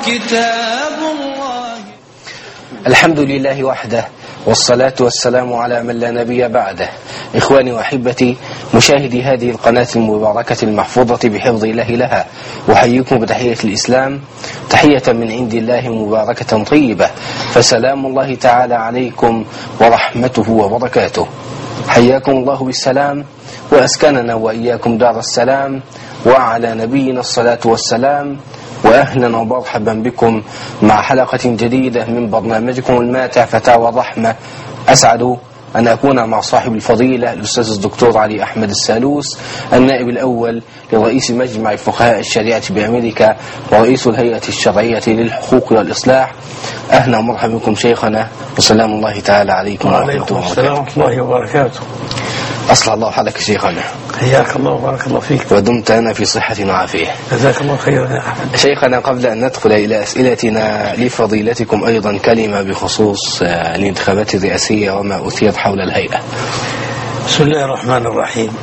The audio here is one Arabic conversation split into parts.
كتاب الله. الحمد لله وحده، والصلاة والسلام على من لا نبي بعده. إخواني وأحبتي مشاهدي هذه القناة المباركة المحفوظة بحفظ الله لها، أحييكم بتحية الإسلام، تحية من عند الله مباركة طيبة، فسلام الله تعالى عليكم ورحمته وبركاته. حياكم الله بالسلام، وأسكننا وإياكم دار السلام، وعلى نبينا الصلاة والسلام، وأهلا ومرحبا بكم مع حلقة جديدة من برنامجكم الماتع فتاوى الرحمة. أسعد أن أكون مع صاحب الفضيلة الأستاذ الدكتور علي أحمد السالوس، النائب الأول لرئيس مجمع فقهاء الشريعة بأمريكا ورئيس الهيئة الشرعية للحقوق والإصلاح. أهلا ومرحبا بكم شيخنا، وسلام الله تعالى عليكم وعليكم السلام ورحمة الله وبركاته. أصلح الله حالك شيخنا، حياك الله وبارك الله فيك، ودمت أنا في صحة وعافية. جزاك الله خيرا يا أحمد. شيخنا، قبل أن ندخل إلى أسئلتنا لفضيلتكم أيضا كلمة بخصوص الانتخابات الرئاسية وما أثير حول الهيئة. بسم الله الرحمن الرحيم.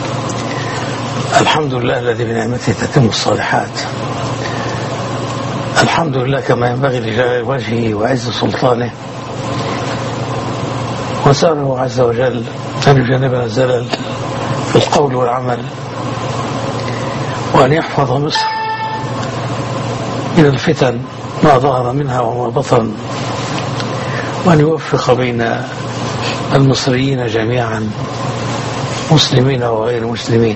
الحمد لله الذي بنعمته تتم الصالحات. الحمد لله كما ينبغي لجلال وجهه وعز سلطانه، وسأله عز وجل أن يجنبنا الزلل في القول والعمل، وأن يحفظ مصر من الفتن ما ظهر منها وما بطن، وأن يوفق بين المصريين جميعا مسلمين وغير مسلمين.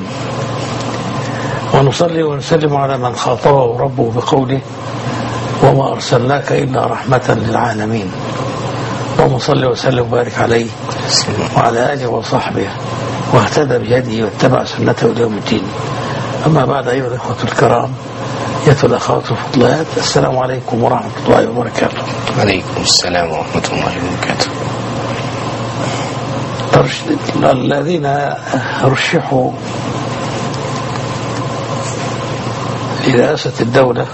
ونصلي ونسلم على من خاطبه ربه بقوله وما أرسلناك إلا رحمة للعالمين. اللهم صل وسلم وبارك عليه وعلى آله وصحبه واهتدى بهديه واتبع سنته إلى يوم الدين. أما بعد، أيها الأخوة الكرام، أيها الأخوات الفضليات، السلام عليكم ورحمة الله وبركاته. عليكم السلام ورحمة الله وبركاته. الذين رشحوا لرئاسة الدولة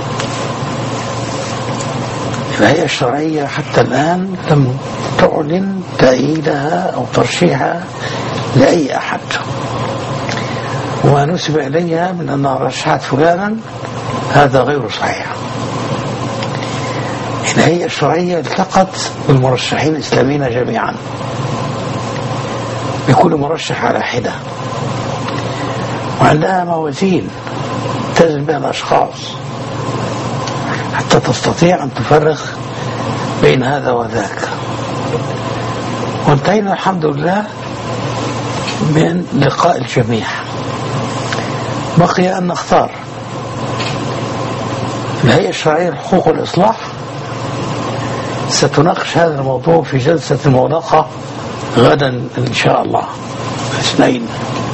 الهيئة الشرعية حتى الآن لم تعلن تأييدها أو ترشيحها لأي أحد، وما نسب إليها من أنها رشحت فلانا هذا غير صحيح. الهيئة الشرعية التقت بالمرشحين الإسلاميين جميعا، بكل مرشح على حدة، وعندها موازين تزن بها الأشخاص حتى تستطيع أن تفرق بين هذا وذاك. وانتهينا الحمد لله من لقاء الجميع، بقي أن نختار. الهيئة الشرعية للحقوق والإصلاح ستناقش هذا الموضوع في جلسة المناقشة غدا إن شاء الله الاثنين،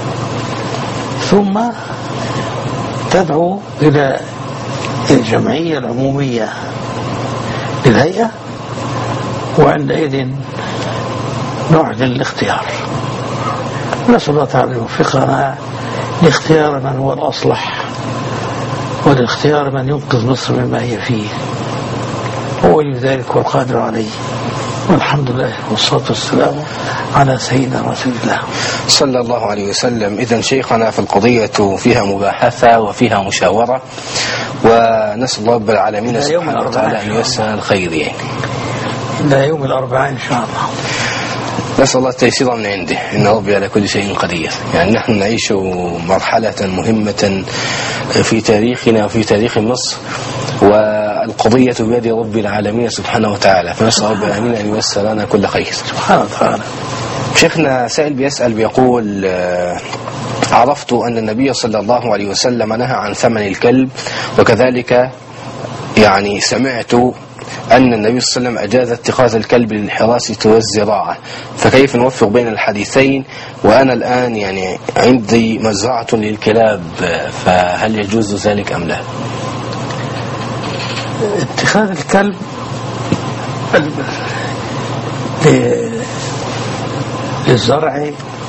ثم تدعو إلى الجمعية العمومية للهيئة، وعندئذ نعلن الاختيار. نسأل الله تعالى يوفقنا لاختيار من هو الأصلح، ولاختيار من ينقذ مصر مما هي فيه، هو لذلك والقادر عليه. والحمد لله والصلاة والسلام على سيدنا رسول الله صلى الله عليه وسلم. إذن شيخنا، في القضية فيها مباحثة وفيها مشاورة، ونسأل الله رب العالمين سبحانه وتعالى أن ييسر الخير يعني إلى يوم الأربعاء إن شاء الله. نسأل الله التيسير من عنده، إن ربي على كل شيء قدير. يعني نحن نعيش مرحلة مهمة في تاريخنا وفي تاريخ مصر، والقضية بيد رب العالمين سبحانه وتعالى، فنسأل رب العالمين أن ييسر لنا كل خير سبحانه وتعالى. شيخنا، سائل بيسأل بيقول: عرفت أن النبي صلى الله عليه وسلم نهى عن ثمن الكلب، وكذلك يعني سمعت أن النبي صلى الله عليه وسلم أجاز اتخاذ الكلب للحراسة والزراعة، فكيف نوفق بين الحديثين؟ وأنا الآن يعني عندي مزرعة للكلاب، فهل يجوز ذلك أم لا؟ اتخاذ الكلب للزرع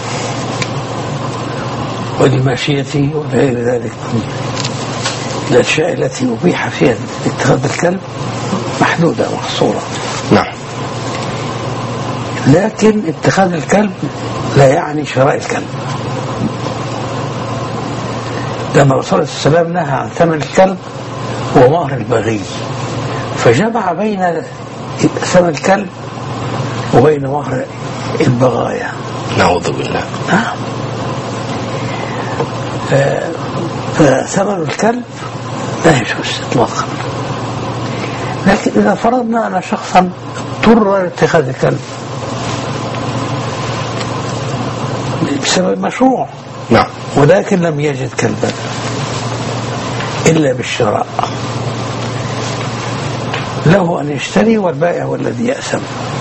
وللماشية وغير ذلك الأشياء التي أبيح فيها اتخاذ الكلب محدودة ومحصورة. نعم. لكن اتخاذ الكلب لا يعني شراء الكلب. لما الرسول صلى الله عليه وسلم نهى عن ثمن الكلب ومهر البغي، فجمع بين ثمن الكلب وبين مهر البغايا. نعوذ بالله. فثمن الكلب لا يجوز اطلاقا. لكن إذا فرضنا أن شخصا اضطر لاتخاذ الكلب بسبب مشروع، نعم، ولكن لم يجد كلبا إلا بالشراء، له أن يشتري والبائع هو الذي يأثم.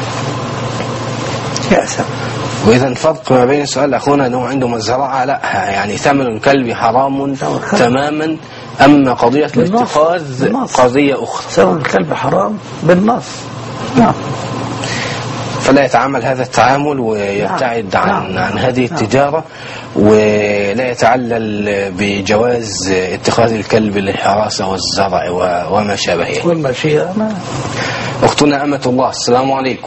وإذا الفرق ما بين سؤال أخونا أنه عنده مزرعة لا يعني ثمن الكلب حرام تماما، أما قضية الاتخاذ قضية أخرى. ثمن الكلب حرام بالنص. نعم. فلا يتعامل هذا التعامل ويبتعد عن هذه التجارة، ولا يتعلل بجواز اتخاذ الكلب للحراسة والزرع وما شابهه. والمشيئة. أختنا أمة الله، السلام عليكم.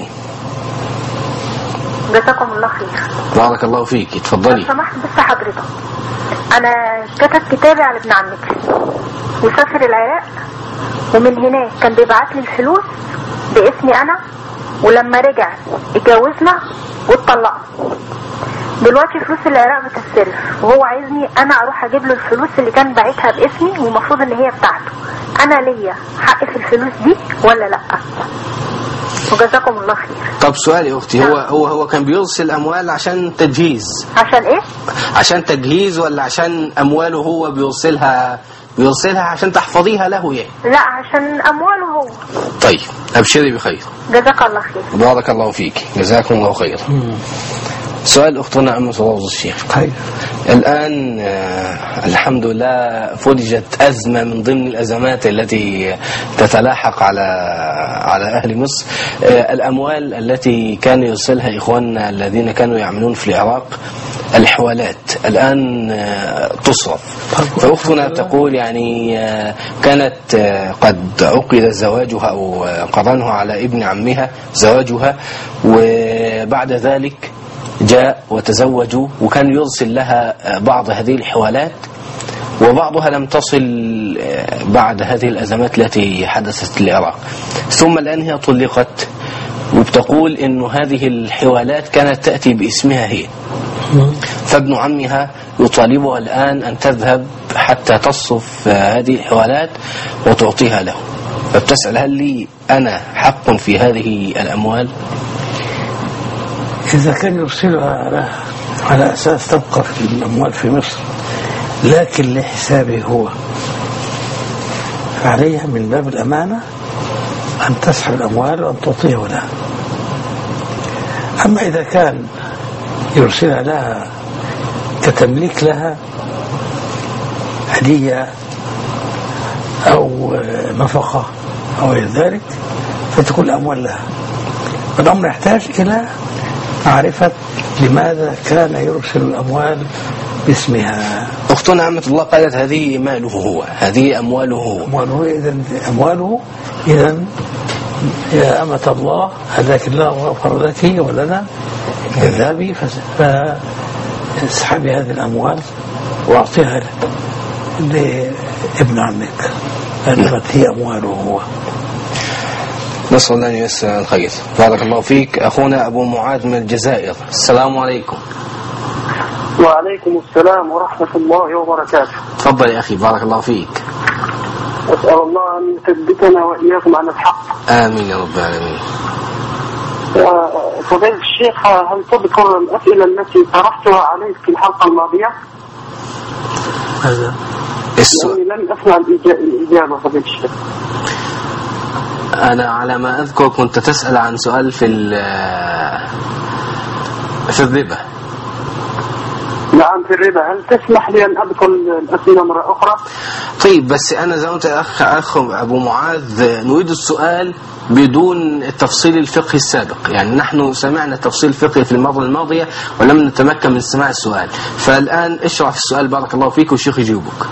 جزاكم الله خير. بارك الله فيك، اتفضلي. لو سمحت بس حضرتك، أنا كتب كتابي على ابن عمتي وسافر العراق، ومن هناك كان بيبعت لي الفلوس باسمي أنا، ولما رجع اتجوزنا واتطلقنا. دلوقتي فلوس العراق بتتصرف، وهو عايزني أنا أروح أجيب له الفلوس اللي كان باعتها باسمي ومفروض إن هي بتاعته. أنا ليا حق في الفلوس دي ولا لأ؟ وجزاكم الله خير. طب سؤالي يا أختي، هو كان بيرسل أموال عشان تجهيز؟ عشان إيه؟ عشان تجهيز ولا عشان أمواله هو بيرسلها عشان تحفظيها له يعني؟ لا، عشان أمواله هو. طيب أبشري بخير. جزاك الله خير. بارك الله فيك، جزاكم الله خير. سؤال أختنا أم صلاة الشيخ. الآن الحمد لله فرجت أزمة من ضمن الأزمات التي تتلاحق على أهل مصر، الأموال التي كان يرسلها إخواننا الذين كانوا يعملون في العراق، الحوالات الآن تصرف. فأختنا تقول يعني كانت قد عقد زواجها أو قرنها على ابن عمها زواجها، وبعد ذلك جاء وتزوجوا، وكان يرسل لها بعض هذه الحوالات، وبعضها لم تصل بعد هذه الأزمات التي حدثت في العراق. ثم الآن هي طلقت، وبتقول إنه هذه الحوالات كانت تأتي باسمها هي، فابن عمها يطالبها الآن أن تذهب حتى تصرف هذه الحوالات وتعطيها له. فبتسأل هل لي أنا حق في هذه الأموال؟ إذا كان يرسلها على أساس تبقى في الأموال في مصر لكن لحسابه هو، فعليها من باب الأمانة أن تسحب الأموال وأن تعطيه لها. أما إذا كان يرسلها لها كتمليك لها هدية أو نفقة أو غير ذلك فتكون الأموال لها. الأمر يحتاج إلى معرفة لماذا كان يرسل الأموال باسمها. أختنا عمة الله قالت هذه ماله هو، هذه أمواله هو. أمواله إذن يا أمة الله هذاك الله غفر لك ولنا كذابي، فاسحبي هذه الأموال وأعطيها لابن عمك، هذه هي أمواله هو. نسأل الله أن ييسر الخير. بارك الله فيك. أخونا أبو معاذ من الجزائر، السلام عليكم. وعليكم السلام ورحمة الله وبركاته. تفضل يا أخي، بارك الله فيك. أسأل الله أن يثبتنا وإياكم على الحق. آمين يا رب العالمين. فضيلة الشيخ، هل تذكر الأسئلة التي طرحتها عليك في الحلقة الماضية؟ هذا يعني لم أسمع الإجابة فضيلة الشيخ. أنا على ما أذكر كنت تسأل عن سؤال في الربا. نعم في الربا. هل تسمح لي أن أذكر الأسئلة مرة أخرى؟ طيب، بس أنا زي ما قلت أخ أبو معاذ نريد السؤال بدون التفصيل الفقهي السابق، يعني نحن سمعنا التفصيل الفقهي في المرة الماضية ولم نتمكن من سماع السؤال، فالآن اشرح في السؤال بارك الله فيك والشيخ يجيبك.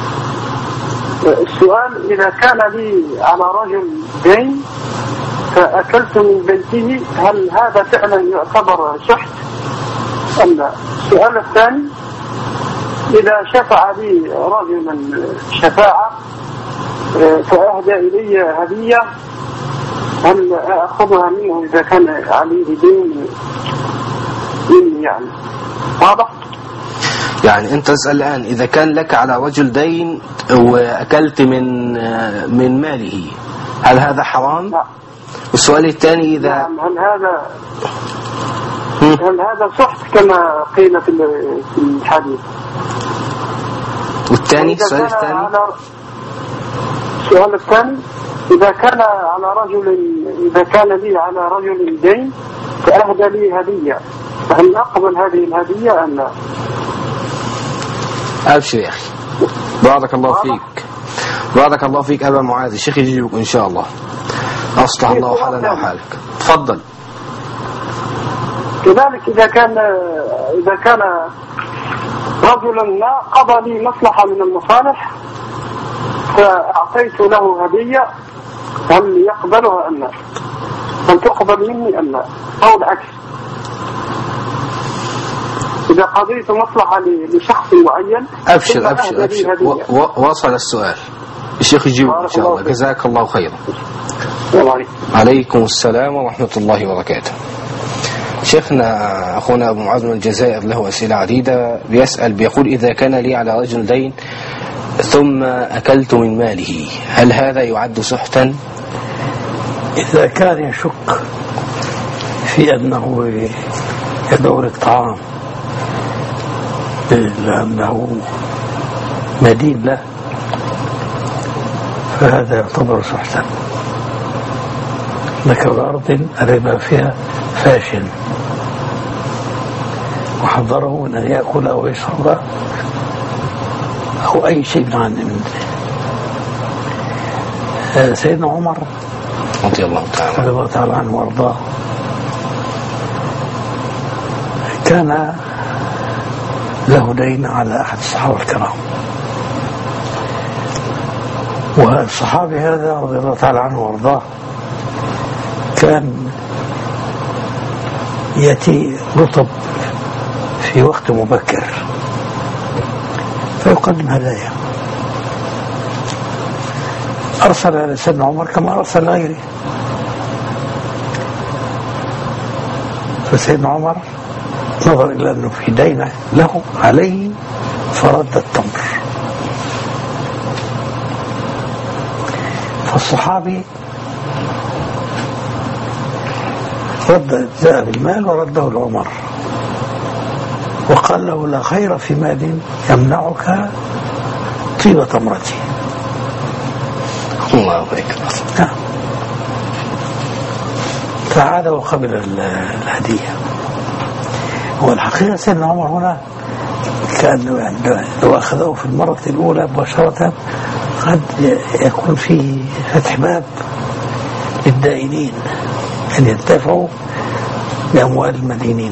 السؤال: إذا كان لي على رجل دين فأكلت من بيته، هل هذا فعلا يعتبر شحت أم لا؟ السؤال الثاني: إذا شفع لي رجل شفاعة فأهدى إلي هدية، هل أخذها منه إذا كان عليه دين مني يعني؟ واضح؟ يعني أنت تسأل الآن إذا كان لك على رجل دين وأكلت من ماله، هل هذا حرام؟ لا. والسؤال الثاني إذا نعم، هل هذا سحت كما قيل في الحديث؟ والثاني السؤال الثاني السؤال الثاني إذا كان لي على رجل دين فأهدى لي هدية، فهل أقبل هذه الهدية أم لا؟ أبشر يا أخي، بارك الله فيك، بارك الله فيك أبا معاذ. الشيخ يجيبك إن شاء الله، أصلح الله حالنا وحالك. تفضل. كذلك إذا كان رجلا ما قضى لي مصلحة من المصالح فأعطيت له هدية، هل يقبلها أم لا؟ هل تقبل مني أم لا؟ أو العكس، إذا قضيت مصلحة لشخص معين. أبشر وصل السؤال. الشيخ يجيب إن شاء الله. جزاك الله خيرا. عليكم السلام ورحمة الله وبركاته. شيخنا أخونا أبو معاذ من الجزائر له أسئلة عديدة، بيقول إذا كان لي على رجل دين ثم أكلت من ماله، هل هذا يعد سحتا؟ إذا كان يشك في أنه يدعو للطعام لأنه مدين له فهذا يعتبر سحتا. لك الأرض الربا فيها فاشل، وحذره من أن يأكل أو يشرب أو أي شيء من سيدنا عمر رضي الله تعالى عنه وارضاه كان له دين على أحد الصحابة الكرام، والصحابي هذا رضي الله تعالى عنه وارضاه كان يأتي رطب في وقت مبكر فيقدم هدايا، أرسل على سيدنا عمر كما أرسل غيره، فسيدنا عمر نظر إلى أنه في دين له عليه فرد التمر، فالصحابي جاء بالمال ورده لعمر وقال له لا خير في مال يمنعك طيب تمرتي. الله أكبر. فعاد وقبل الهدية. والحقيقة سيدنا عمر هنا كأنه لو أخذه في المرة الأولى مباشرة قد يكون فيه فتح باب للدائنين أن ينتفعوا بأموال المدينين.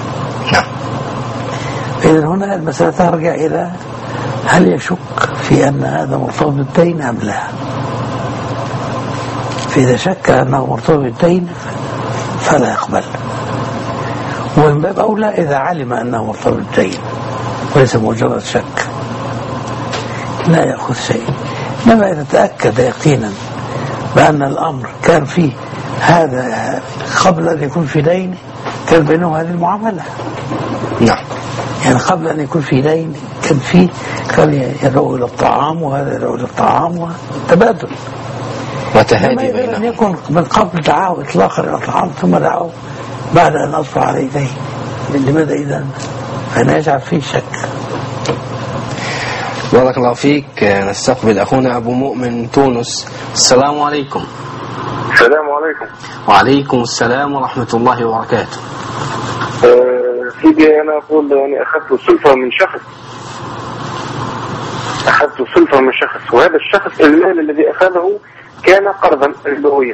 إذن هنا المسألة ترجع إلى هل يشك في أن هذا مرتبط بالدين أم لا. فإذا شك أنه مرتبط بالدين فلا يقبل، ومن باب أولى إذا علم أنه مرتبط بالدين وليس مجرد شك لا يأخذ شيء. إنما إذا تأكد يقينا بأن الأمر كان فيه هذا قبل أن يكون في دين كان بينه هذه المعاملة. نعم. يعني قبل أن يكون في دين كان يدعو إلى الطعام وهذا يدعو إلى الطعام وتبادل وتهادي بينهم. أن يكون من قبل دعاه إطلاقا إلى الطعام ثم دعاه بعد أن أصبح عليه دين، لماذا إذن؟ فأنا يجعل فيه شك. بارك الله فيك. نستقبل أخونا أبو مؤمن تونس. السلام عليكم. السلام عليكم. وعليكم السلام ورحمة الله وبركاته. سيدي أنا أقول يعني أخذت سلفة من شخص، وهذا الشخص المال الذي أخذه كان قرضا ربويا.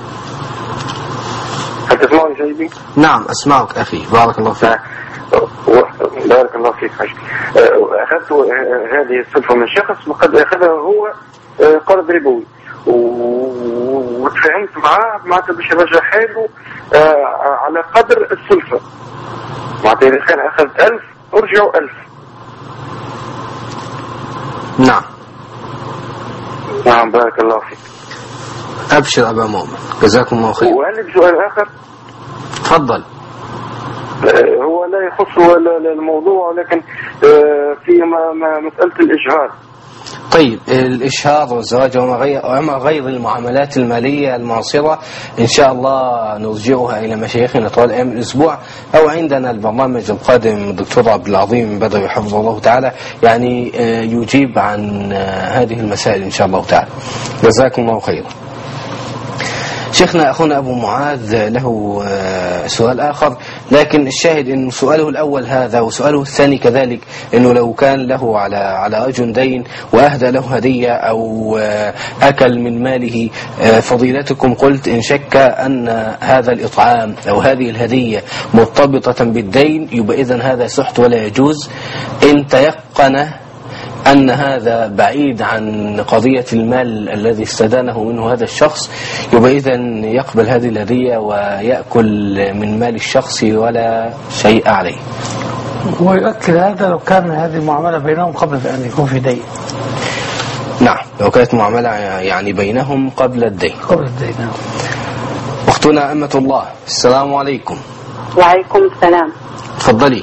هل تسمعني سيدي؟ نعم أسمعك أخي، بارك الله فيك. بارك الله فيك. أخذت هذه السلفة من شخص وقد أخذه هو قرض ربوي، وتفاهمت معه باش يرجع حاله على قدر السلفة. معناتها إذا كان أخذت 1000 أرجعوا 1000. نعم. نعم بارك الله فيك. أبشر أبا مؤمن، جزاكم الله خير. وعندي سؤال آخر. تفضل. هو لا يخص الموضوع، ولكن في مسألة الإجهاض. طيب، الإشهار والزواج وما غير المعاملات المالية المعاصرة إن شاء الله نرجعها إلى مشايخنا طوال أيام الأسبوع، أو عندنا البرنامج القادم الدكتور عبد العظيم بدوي حفظه الله تعالى يعني يجيب عن هذه المسائل إن شاء الله تعالى. جزاكم الله خيرا. شيخنا أخونا أبو معاذ له سؤال آخر، لكن الشاهد أن سؤاله الأول هذا وسؤاله الثاني كذلك، أنه لو كان له على رجل دين وأهدى له هدية أو أكل من ماله، فضيلتكم قلت إن شك أن هذا الإطعام أو هذه الهدية مرتبطة بالدين يبقى إذن هذا سحت ولا يجوز. إن تيقن أن هذا بعيد عن قضية المال الذي استدانه منه هذا الشخص يبقى إذن يقبل هذه الهدية ويأكل من مال الشخص ولا شيء عليه. ويؤكد هذا لو كان هذه المعاملة بينهم قبل أن يكون في دين. نعم، لو كانت معاملة يعني بينهم قبل الدين. أختنا أمة الله، السلام عليكم. وعليكم السلام. تفضلي.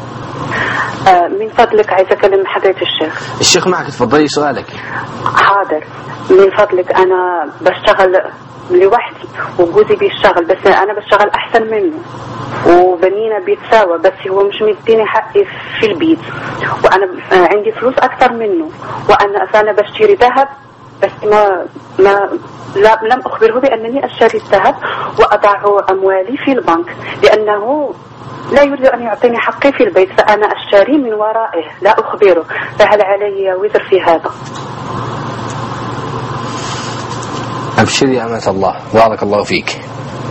من فضلك عايزة أكلم حضرة الشيخ معك، تفضلي سؤالك. حاضر. من فضلك أنا بشتغل لوحدي وجوزي بيشتغل، بس أنا بشتغل أحسن منه وبنينا بيتساوى، بس هو مش مديني حقي في البيت، وأنا عندي فلوس أكثر منه، وأنا بشتري ذهب، بس لم أخبره بأنني أشتري الذهب وأضع أموالي في البنك، لأنه لا يريد أن يعطيني حقي في البيت، فأنا أشتري من ورائه لا أخبره، فهل علي وزر في هذا؟ أبشري يا أمة الله، بارك الله فيك.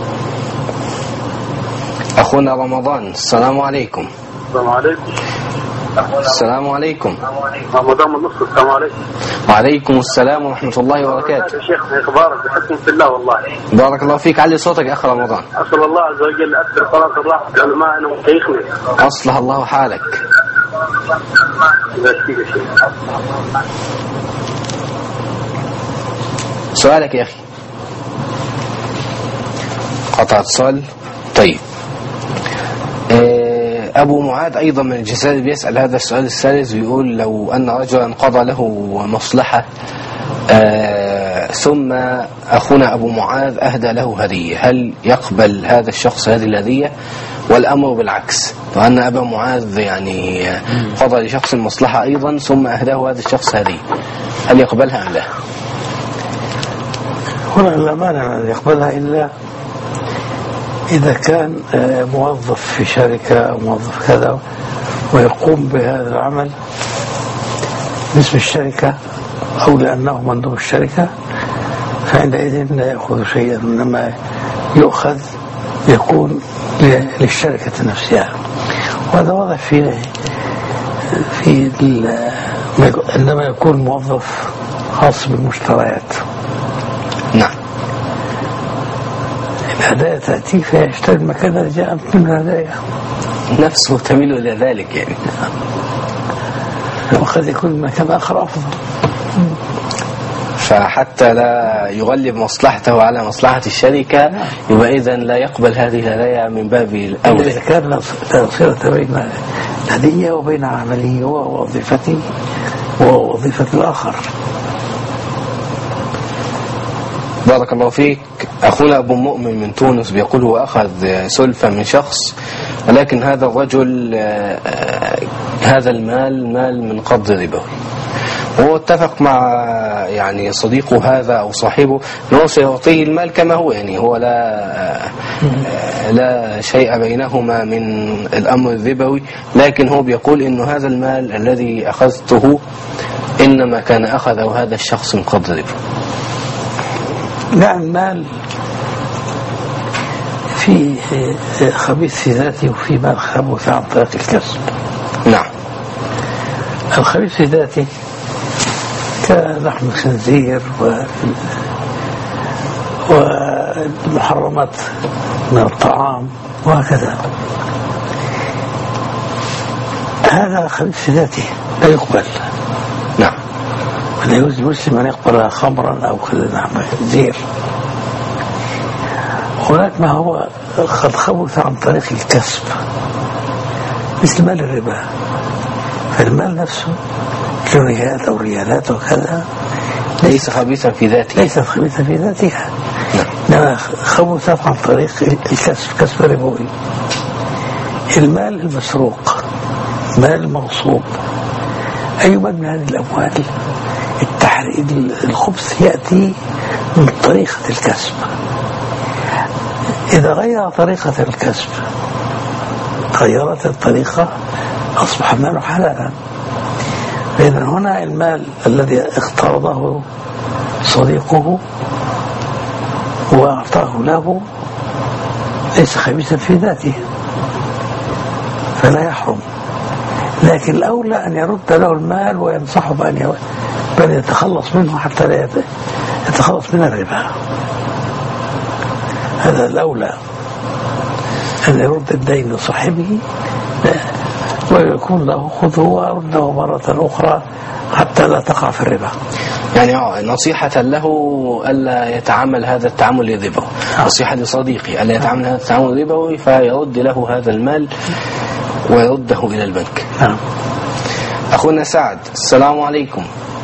أخونا رمضان، السلام عليكم. السلام عليكم. السلام عليكم. رمضان من نصر. السلام عليكم. وعليكم السلام ورحمة الله وبركاته. شيخ أخبارك؟ بحكم في الله والله. بارك الله فيك. علي صوتك يا أخ رمضان. أسأل الله عز وجل أكثر صلاة الراحة علماءنا وشيخنا. أصلح الله حالك. سؤالك يا أخي. قطع اتصال. طيب، أبو معاذ أيضا من الجزائر بيسأل هذا السؤال الثالث، ويقول لو أن رجلا قضى له مصلحة ثم أخونا أبو معاذ أهدى له هدية، هل يقبل هذا الشخص هذه الهدية؟ والأمر بالعكس، وأن أبا معاذ يعني قضى لشخص مصلحة أيضا ثم أهداه هذا الشخص هدية، هل يقبلها أم لا؟ هنا لا مانع أن يقبلها إلا إذا كان موظف في شركة أو موظف كذا ويقوم بهذا العمل باسم الشركة أو لأنه مندوب الشركة، فعندئذ لا يأخذ شيئا، إنما يؤخذ يكون للشركة نفسها. وهذا واضح في عندما يكون موظف خاص بالمشتريات. نعم. الهدايا تأتي فيشتري المكان الذي جاءت منه الهدايا، نفسه تميل إلى ذلك يعني. وقد يكون مكان آخر أفضل، فحتى لا يغلب مصلحته على مصلحة الشركة يبقى إذن لا يقبل هذه الهدايا من باب الأول. إذا كان لا صلة بين الهدية وبين عمله ووظيفته ووظيفة الآخر. بارك الله فيك. أخونا أبو مؤمن من تونس بيقول هو أخذ سلفة من شخص، ولكن هذا الرجل هذا المال مال من قبض ربوي، وهو اتفق مع يعني صديقه هذا أو صاحبه أنه سيعطيه المال كما هو، يعني هو لا شيء بينهما من الأمر الربوي، لكن هو بيقول إنه هذا المال الذي أخذته إنما كان أخذه هذا الشخص من قبض ربوي. لا، المال فيه خبيث في ذاته وفي مال خبث عن طريق الكسب. نعم. الخبيث في ذاته كلحم الخنزير والمحرمات من الطعام وهكذا، هذا خبيث في ذاته لا يقبل. نعم. ولا يجوز المسلم أن يقبل خمرا أو خنزير. هناك ما هو قد خبث عن طريق الكسب مثل مال الربا، فالمال نفسه كريات أو ريالات وكذا ليس خبيثا في ذاته، ليست خبيثة في ذاتها، إنما خبثت عن طريق الكسب، كسب ربوي. المال المسروق، مال مغصوب، أي مال من هذه الأموال الخبث يأتي من طريقة الكسب. إذا غير طريقة الكسب، غيرت الطريقة، أصبح المال حلالا. فإذا هنا المال الذي اقترضه صديقه وأعطاه له ليس خبيثا في ذاته فلا يحرم، لكن الأولى أن يرد له المال وينصحه بأن يتخلص منه حتى لا يتخلص من الربا. هذا الأولى، أن يرد الدين لصاحبه ويكون له خذه وأرده مرة أخرى حتى لا تقع في الربا. يعني نصيحة له ألا يتعامل هذا التعامل الربوي، نصيحة لصديقي ألا يتعامل هذا التعامل الربوي، فيرد له هذا المال ويرده إلى البنك. أخونا سعد، السلام عليكم.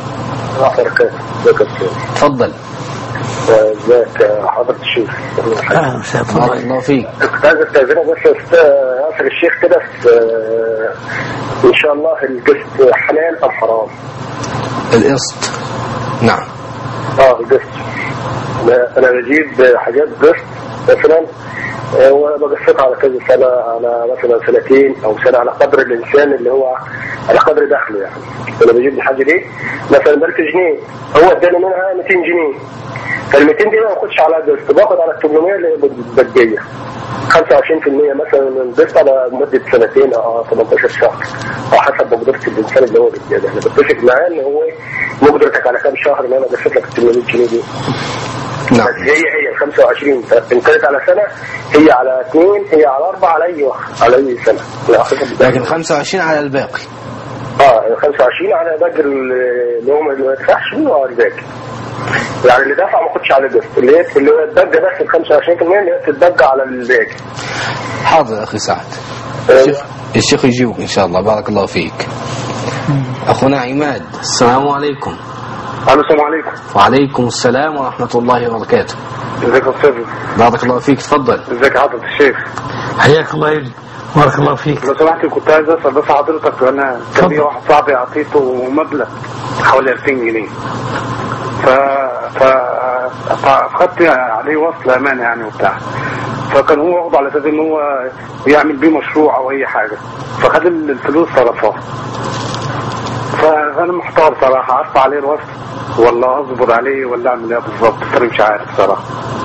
تفضل. ازيك حضرة الشيخ؟ أهلا وسهلا. بارك الله فيك. كنت عايز استاذنك بس اسال الشيخ كده ان شاء الله القسط حلال ام حرام؟ القسط، نعم. القسط، انا بجيب حاجات قسط مثلا وبقسطها على كذا سنه، على مثلا سنتين او سنه، على قدر الانسان اللي هو على قدر دخله. يعني انا بجيب الحاجه دي مثلا ب 1000 جنيه، هو اداني منها 200 جنيه، فال 200 دي ما باخدش على قسط، باخد على 800 اللي بديه 25% مثلا من القسط على مده سنتين او 18 شهر، او حسب مقدره الانسان اللي هو بيديه. انا بتفق معاه ان هو مقدرتك على كام شهر ان انا بقسط لك 800 جنيه دي. نعم. بس هي 25 ان كانت على سنه، هي على 2، هي على 4، على اي سنه، لكن 25 على الباقي. 25 على باقي اللي هم اللي ما يدفعش منه على الباقي. يعني اللي دفع ما خدش على القسط، اللي هو يتبقى بس ال 25% اللي هي تتبقى على الباقي. حاضر اخي سعد، الشيخ يجيبك ان شاء الله. بارك الله فيك. اخونا عماد، السلام عليكم. السلام عليكم. وعليكم السلام ورحمة الله وبركاته. ازيك يا استاذ؟ بارك الله فيك، تفضل. ازيك يا حضرة الشيخ؟ حياك الله يبني، بارك الله فيك. لو سمحت كنت عايز اسال بس حضرتك، انا كان لي واحد صاحبي اعطيته مبلغ حوالي 2000 جنيه، فاخدت عليه وصل امانه يعني وبتاع، فكان هو واخده على اساس ان هو يعمل بيه مشروع او اي حاجه، فخد الفلوس صرفها. فانا محتار صراحه، ارفع عليه الوصل ولا اصبر عليه ولا اعمل ايه بالظبط؟ انا مش عارف صراحه.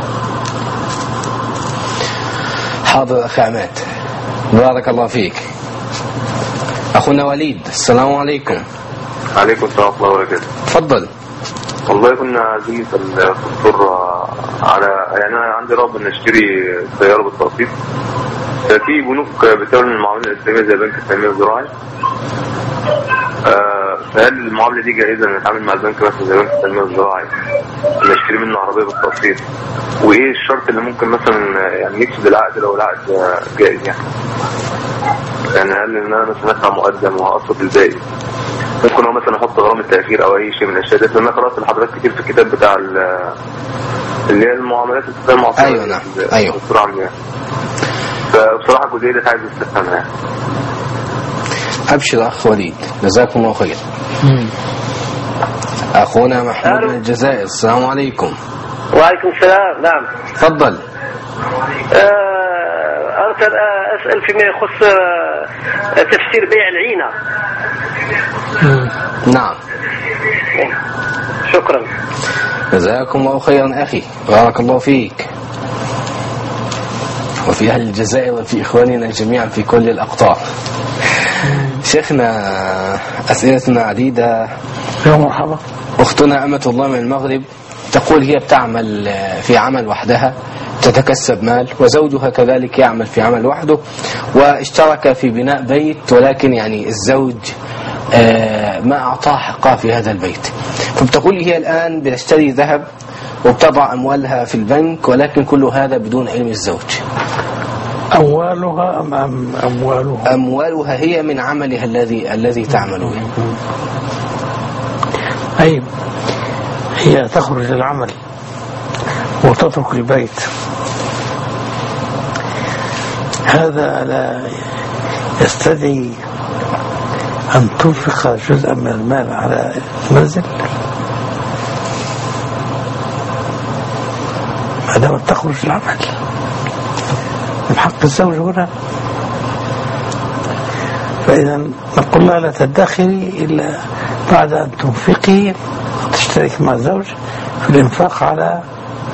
حاضر اخي عماد، بارك الله فيك. اخونا وليد، السلام عليكم. عليكم السلام ورحمه الله وبركاته. تفضل. والله كنا عايزين في الدكتور على، يعني انا عندي رغبه ان اشتري سياره بالتقسيط، في بنوك بتعمل المعامله الاسلاميه زي بنك التنميه الزراعي، فهل المعامله دي جائزه ان نتعامل مع البنك مثلا زي بنك التنميه الزراعي ان اشتري منه عربيه بالتقسيط؟ وايه الشرط اللي ممكن مثلا يعني يفسد العقد لو العقد جائز؟ يعني هل ان انا مثلا ادفع مقدم وهقسط الباقي؟ ممكن هو مثلا احط غرامه التاخير او اي شيء من الاشياء دي؟ لان انا قرات لحضرتك كتير في الكتاب بتاع اللي هي المعاملات المعصره. ايوه نعم، ايوه. فبصراحه الجزئيه دي عايز استفهمها يعني. ابشر اخ وليد، جزاكم الله خير. اخونا محمود من الجزائر، السلام عليكم. وعليكم السلام. نعم تفضل. أردت أسأل فيما يخص تفسير بيع العينة. نعم. شكرا. جزاكم الله خيرا أخي، بارك الله فيك، وفي أهل الجزائر وفي إخواننا جميعا في كل الأقطار. شيخنا أسئلتنا عديدة. يا مرحبا. أختنا أمة الله من المغرب تقول هي بتعمل في عمل وحدها، تتكسب مال، وزوجها كذلك يعمل في عمل وحده، واشترك في بناء بيت، ولكن يعني الزوج ما أعطاه حقها في هذا البيت. فبتقول هي الآن بتشتري ذهب وبتضع أموالها في البنك، ولكن كل هذا بدون علم الزوج. أموالها أم أموالها؟ أموالها هي من عملها الذي تعمل به. أي هي تخرج للعمل وتترك البيت، هذا لا يستدعي أن تنفق جزءا من المال على المنزل ما دامت تخرج للعمل. من حق الزوج هنا، فإذا نقول لها لا تدخري إلا بعد أن تنفقي وتشترك مع الزوج في الإنفاق على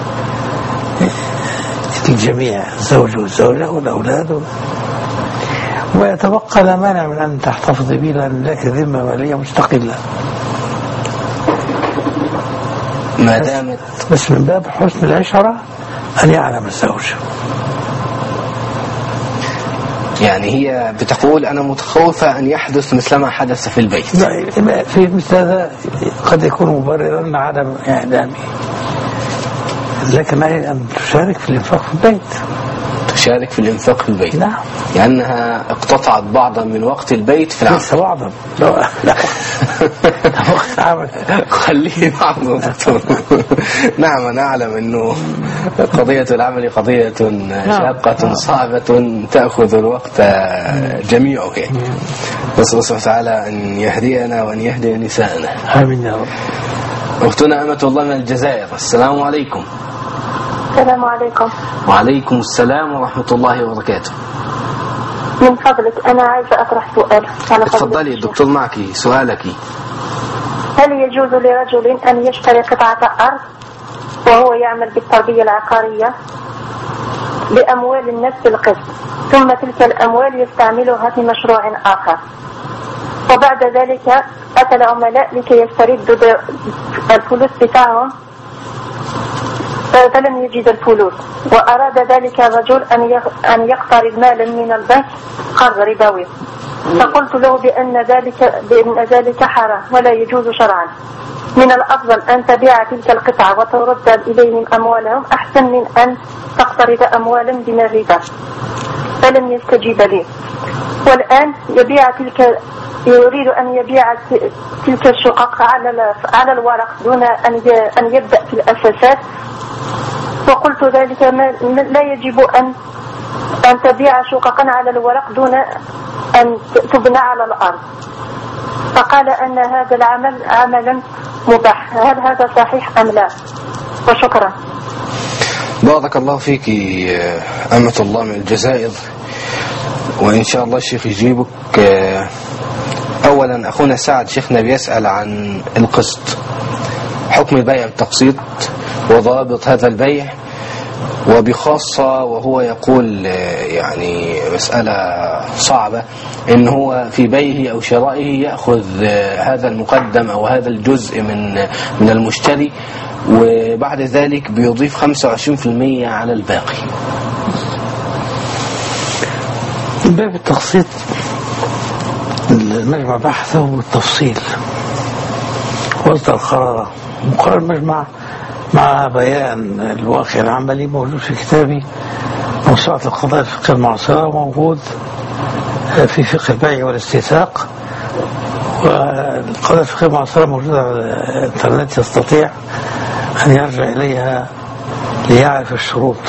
الجميع، الزوج والزوجة والأولاد، ويتبقى لا مانع من أن تحتفظي به لأن لك ذمة مالية مستقلة، ما دامت بس من باب حسن العشرة أن يعلم الزوج. يعني هي بتقول أنا متخوفة أن يحدث مثل ما حدث في البيت. في مثل هذا قد يكون مبررا عدم إعلامه، لكن أن تشارك في الإنفاق في البيت. تشارك في الإنفاق في البيت. نعم. لأنها اقتطعت بعضا من وقت البيت في العمل. ليس بعضا، لا وقت عمل خليه بعضا دكتور. نعم أنا أعلم أنه قضية العمل قضية شاقة صعبة تأخذ الوقت جميعه. نسأل الله تعالى أن يهدينا وأن يهدي نساءنا. آمين يا رب. أختنا أمة الله من الجزائر، السلام عليكم. السلام عليكم. وعليكم السلام ورحمة الله وبركاته. من فضلك أنا عايزة أطرح سؤال. تفضلي الدكتور معك سؤالك. هل يجوز لرجل أن يشتري قطعة أرض وهو يعمل بالتربية العقارية بأموال الناس بالقسط، ثم تلك الأموال يستعملها في مشروع آخر، وبعد ذلك أتى العملاء لكي يستردوا الفلوس بتاعهم فلم يجد الفلوس، وأراد ذلك الرجل أن يقترض مالا من البنك قرض ربوي، فقلت له بأن ذلك حرام ولا يجوز شرعا، من الأفضل أن تبيع تلك القطعة وترد إليهم أموالهم أحسن من أن تقترض أموالا من الربا، فلم يستجيب لي. والآن يريد أن يبيع تلك الشقق على الورق دون أن يبدأ في الأساسات، وقلت ذلك لا يجب أن تبيع شققا على الورق دون أن تبنى على الأرض، فقال أن هذا العمل عملا مباح. هل هذا صحيح أم لا؟ وشكرا. بارك الله فيك أمة الله من الجزائر، وإن شاء الله الشيخ يجيبك. أولا أخونا سعد شيخنا بيسأل عن القسط، حكم البيع بالتقسيط وضابط هذا البيع، وبخاصة وهو يقول يعني مسألة صعبة إن هو في بيعه أو شرائه يأخذ هذا المقدم أو هذا الجزء من المشتري، وبعد ذلك بيضيف 25% على الباقي. باب التقسيط المجمع بحثه بالتفصيل وصدر قراره، وقرار المجمع مع بيان الواقع العملي موجود في كتابي موسوعة القضايا الفقه المعاصرة، موجود في فقه البيع والاستيثاق، والقضايا الفقه المعاصرة موجودة على الانترنت، يستطيع أن يرجع إليها ليعرف الشروط.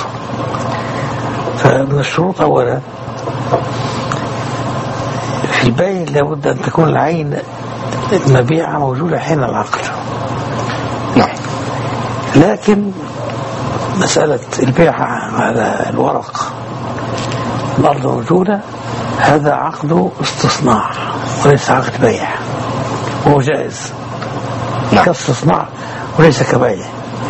فمن الشروط أولا في البيع لابد أن تكون العين المبيعة موجودة حين العقد. نعم. لكن مسألة البيع على الورق الأرض موجودة، هذا عقد استصناع وليس عقد بيع، وهو جائز. نعم. كاستصناع وليس كبيع.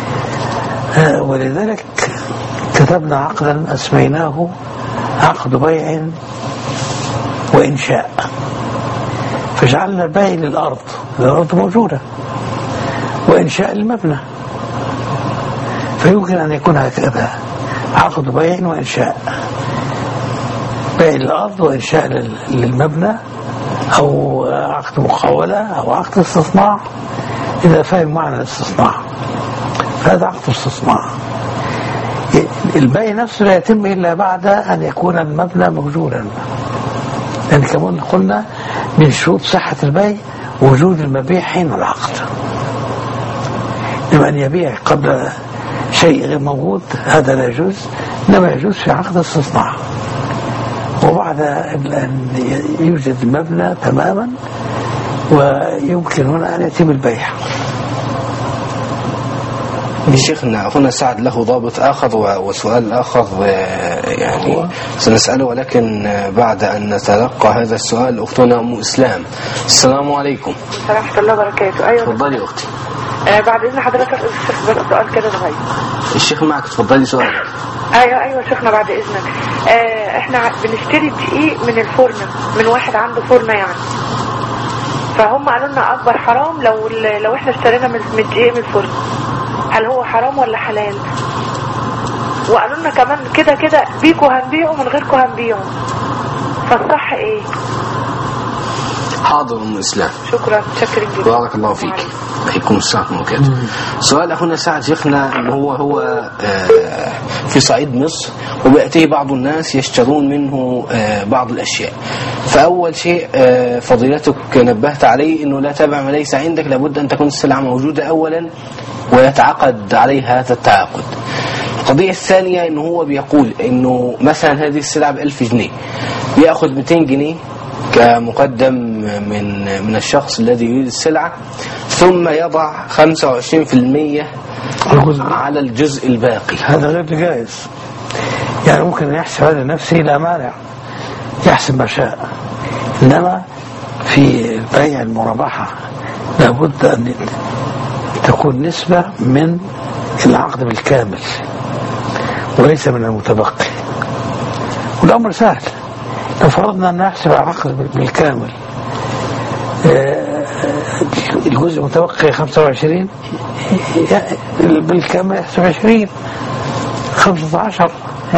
ولذلك كتبنا عقدا أسميناه عقد بيع وإنشاء، فجعلنا البيع للأرض، الأرض موجودة، وإنشاء المبنى، فيمكن أن يكون هكذا عقد بيع وإنشاء، بيع للأرض وإنشاء للمبنى أو عقد مقاولة أو عقد استصناع، إذا فهم معنى الاستصناع هذا عقد استصناع. البيع نفسه لا يتم إلا بعد أن يكون المبنى موجودا، لأن كمان قلنا من شروط صحة البيع وجود المبيع حين العقد. لما أن يبيع قبل شيء غير موجود هذا لا يجوز، إنما يجوز في عقد استصناع، وبعد أن يوجد المبنى تماما ويمكن هنا أن يتم البيع. شيخنا هنا سعد له ضابط آخر وسؤال آخر يعني سنسأله، ولكن بعد أن نتلقى هذا السؤال أختنا أم إسلام. السلام عليكم. ورحمة الله وبركاته. أيوة تفضلي أختي. بعد إذن حضرتك أسأل بس سؤال كده صغير. الشيخ معك، تفضلي سؤالك. أيوة شيخنا بعد إذنك. إحنا بنشتري دقيق من الفرن من واحد عنده فرن يعني، فهم قالوا لنا أكبر حرام لو إحنا اشترينا من الدقيق من الفرن، هل هو حرام ولا حلال؟ وقالوا لنا كمان كده بيكوا هنبيعه من غيركوا هنبيعه، فالصح إيه؟ حاضر أم إسلام. شكرا جدا. بارك الله فيك. عليكم السلام وبركاته. سؤال أخونا سعد شيخنا إن هو في صعيد مصر، وبيأتيه بعض الناس يشترون منه بعض الأشياء. فأول شيء فضيلتك نبهت عليه إنه لا تبع ما ليس عندك، لابد أن تكون السلعة موجودة أولا ويتعقد عليها هذا التعاقد. القضية الثانية إنه هو بيقول إنه مثلا هذه السلعة ب1000 جنيه، بيأخذ 200 جنيه كمقدم من الشخص الذي يريد السلعة، ثم يضع 25% على الجزء الباقي. هذا غير جائز، يعني ممكن يحسب هذا نفسه لا مانع، يحسب ما شاء، إنما في بيع المرابحة لابد أن تكون نسبة من العقد بالكامل وليس من المتبقي. والأمر سهل، لو فرضنا أن نحسب العقد بالكامل، الجزء المتبقي 25 بالكامل يحسب 20 15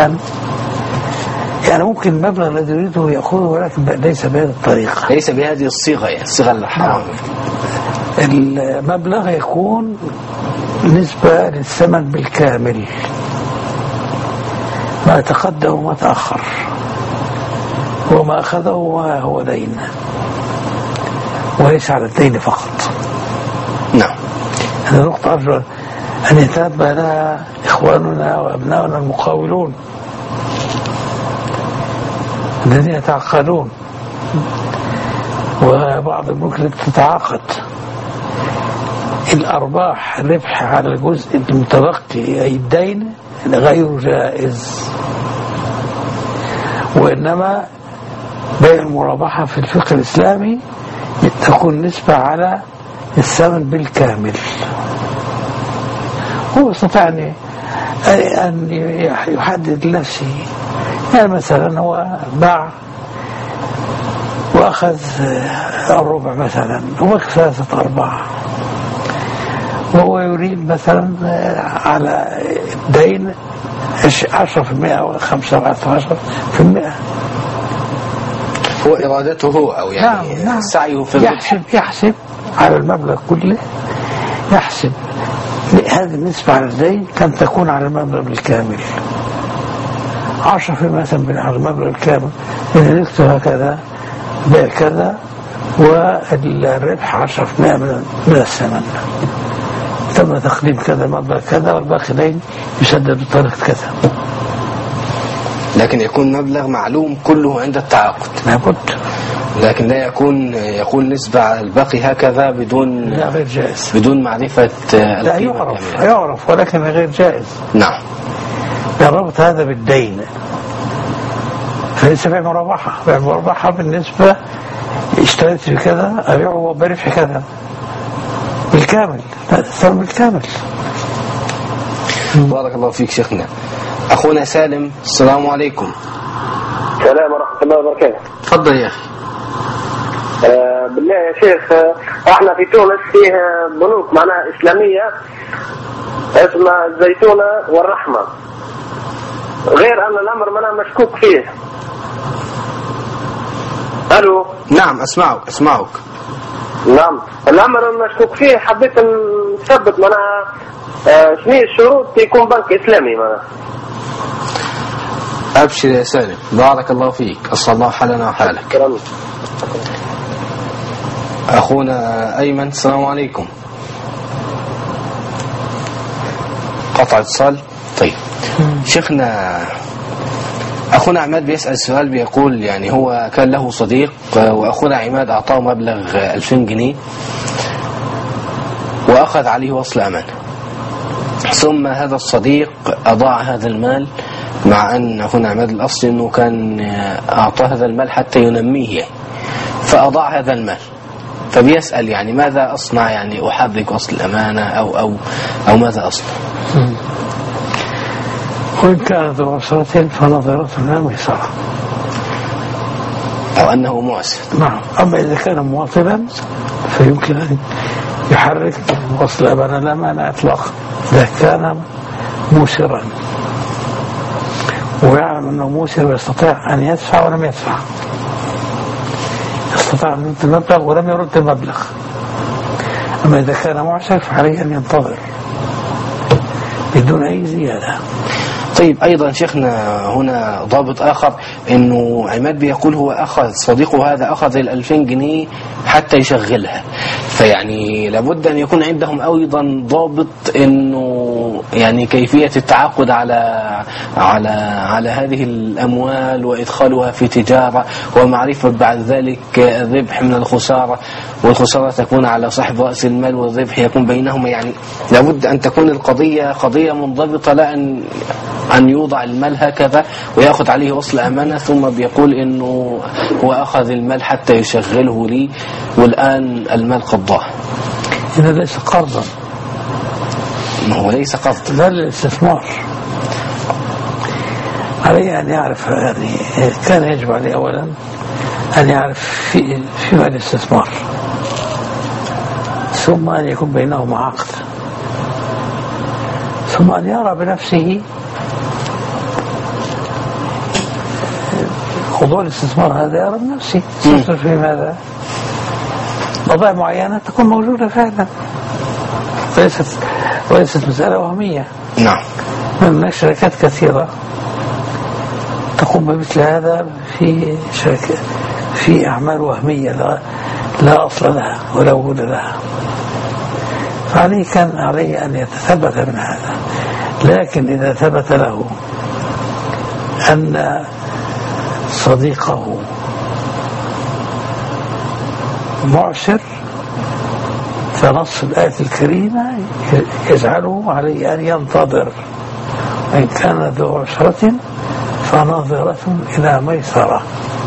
يعني ممكن المبلغ الذي يريده يأخذه، ولكن ليس بهذه الطريقة، ليس بهذه الصيغة، يعني الصيغة الحرام. المبلغ يكون نسبة للثمن بالكامل، ما تقدم وما تأخر، وما أخذه هو دين وليس على الدين فقط. نعم. هذه نقطة أرجو أن يتنبه لها إخواننا وأبنائنا المقاولون الذين يتعقدون، وبعض الملوك التي تتعاقد. الأرباح الربح على الجزء المتبقي أي الدين غير جائز، وإنما بيع المرابحة في الفقه الإسلامي تكون نسبة على الثمن بالكامل. هو استطاع أن يحدد لنفسه، يعني مثلا هو باع وأخذ الربع مثلا ومكسب 3 أرباع، وهو يريد مثلا على دين 10% أو 15%. هو إرادته هو أو يعني نعم. سعيه في يحسب على المبلغ كله، يحسب هذه النسبة على الدين كم تكون على المبلغ بالكامل. 10% مثلا على المبلغ الكامل، إذا نكتب هكذا بيع كذا والربح 10% من الثمن، تم تقديم كذا مبلغ كذا والباقي دين يسدد بطريقة كذا. لكن يكون مبلغ معلوم كله عند التعاقد لابد، لكن لا يكون نسبة على الباقي هكذا بدون، لا غير جائز، بدون معرفة. لا يعرف ولكن غير جائز. نعم. ربط هذا بالدين فليس بيع مرابحة. بيع مرابحة بالنسبة اشتريت بكذا أبيعه بربح كذا بالكامل، ثمن بالكامل. بارك الله فيك شيخنا. أخونا سالم، السلام عليكم. السلام ورحمة الله وبركاته. تفضل يا أخي. بالله يا شيخ، احنا في تونس فيه بنوك معناها إسلامية اسمها الزيتونة والرحمة، غير أن الأمر منا مشكوك فيه. الو. نعم اسمعك. نعم، الامر المشكوك فيه حبيت نثبت معناها شنو الشروط يكون بنك اسلامي معناها. ابشر يا سالم، بارك الله فيك، أسأل الله حالنا وحالك. اخونا ايمن، السلام عليكم. قطع اتصال. طيب شيخنا، أخونا عماد بيسأل سؤال، بيقول يعني هو كان له صديق وأخونا عماد أعطاه مبلغ 2000 جنيه وأخذ عليه وصل أمانة، ثم هذا الصديق أضاع هذا المال، مع أن أخونا عماد الأصل أنه كان أعطاه هذا المال حتى ينميه يعني، فأضاع هذا المال. فبيسأل يعني ماذا أصنع، يعني أحرك وصل الأمانة أو ماذا أصنع؟ وإن كان ذو عسرة فنظرة إلى ميسرة، أو أنه معسر. نعم. أما إذا كان مواطنا فيمكن أن يحرك وصل الأمانة لا مانع إطلاقا إذا كان موسرا ويعلم أنه موسر ويستطيع أن يدفع ولم يدفع، يستطيع أن يرد المبلغ ولم يرد المبلغ. أما إذا كان معسر فعليه أن ينتظر بدون أي زيادة. طيب أيضا شيخنا هنا ضابط آخر، إنه عماد بيقول هو أخذ صديقه هذا أخذ 2000 جنيه حتى يشغلها، فيعني لابد أن يكون عندهم أيضا ضابط إنه يعني كيفية التعاقد على هذه الأموال وإدخالها في تجارة، ومعرفة بعد ذلك الربح من الخسارة، والخسارة تكون على صاحب رأس المال والربح يكون بينهما. يعني لابد أن تكون القضية قضية منضبطة، لا أن يوضع المال هكذا ويأخذ عليه وصل أمانة ثم بيقول إنه هو أخذ المال حتى يشغله لي والآن المال قضاه. هذا ليس قرضا. ما هو ليس قرض، لا الاستثمار. عليه أن يعرف، يعني كان يجب عليه أولا أن يعرف فيما الاستثمار، ثم أن يكون بينهما عقد، ثم أن يرى بنفسه خضوع الاستثمار هذا، يرى بنفسه تصرف في ماذا، بضائع معينة تكون موجودة فعلا، وليست مسألة وهمية. نعم. من شركات كثيرة تقوم بمثل هذا في أعمال وهمية لا أصل لها ولا وجود لها، فعليه كان عليه أن يتثبت من هذا. لكن إذا ثبت له أن صديقه معسر، فنص الآية الكريمة يجعله عليه أن ينتظر، وإن كان ذو عسرة فنظرة إلى ميسرة.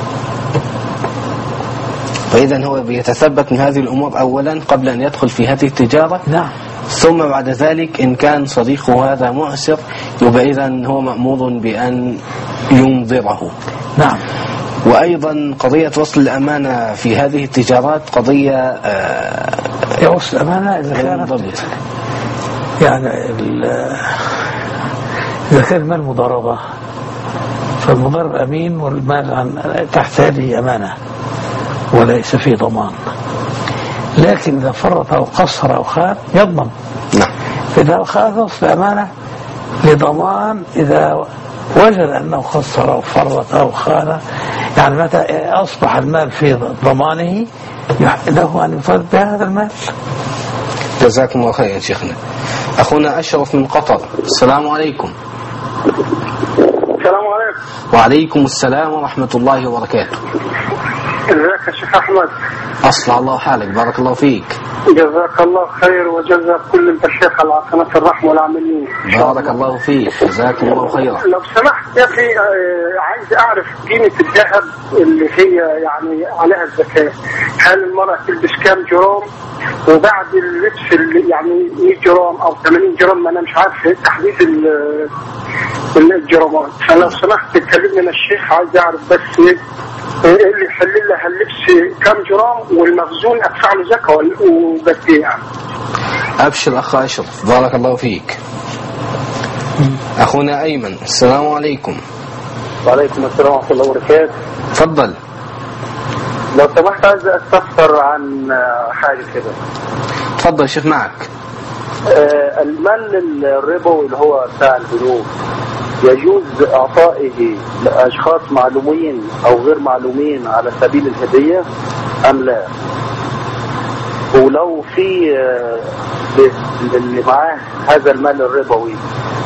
فإذا هو بيتثبت من هذه الأمور أولا قبل أن يدخل في هذه التجارة. نعم. ثم بعد ذلك إن كان صديقه هذا معسر يبقى إذن هو مأمور بأن ينظره. نعم. وأيضا قضية وصل الأمانة في هذه التجارات قضية وصل الأمانة إذا كانت يعني إذا كان المال مضاربة فالمضارب أمين والمال تحت هذه أمانة وليس فيه ضمان. لكن إذا فرط أو قصر أو خان يضمن. نعم. فإذا أخذ وصل أمانة لضمان إذا وجد أنه قصر أو فرط أو خان، يعني متى أصبح المال في ضمانه له أن يفرط بهذا المال. جزاكم الله خير يا شيخنا. أخونا أشرف من قطر، السلام عليكم. السلام عليكم. وعليكم السلام ورحمة الله وبركاته. ازيك يا شيخ أحمد؟ أصلح الله حالك، بارك الله فيك. جزاك الله خير وجزاك كل المشايخ على قناة الرحمة والعاملين. بارك الله فيك، جزاكم الله خيرا. لو سمحت يا أخي، عايز أعرف قيمة الذهب اللي هي يعني عليها الزكاة. هل المرأة تلبس كام جرام؟ وبعد اللبس اللي يعني 100 جرام أو 80 جرام، ما أنا مش عارف تحديد الجرامات. فلو سمحت تكلمنا الشيخ، عايز أعرف بس اللي يحل لها اللبس كم جرام والمخزون أدفع له زكاة وبس يعني. أبشر أخ أشرف، بارك الله فيك. أخونا أيمن، السلام عليكم. وعليكم السلام ورحمة الله وبركاته. تفضل. لو سمحت عايز استفسر عن حاجة كده. تفضل يا شيخ معك. المال الربوي اللي هو بتاع البنوك يجوز اعطائه لاشخاص معلومين او غير معلومين على سبيل الهدية ام لا؟ ولو في اللي معاه هذا المال الربوي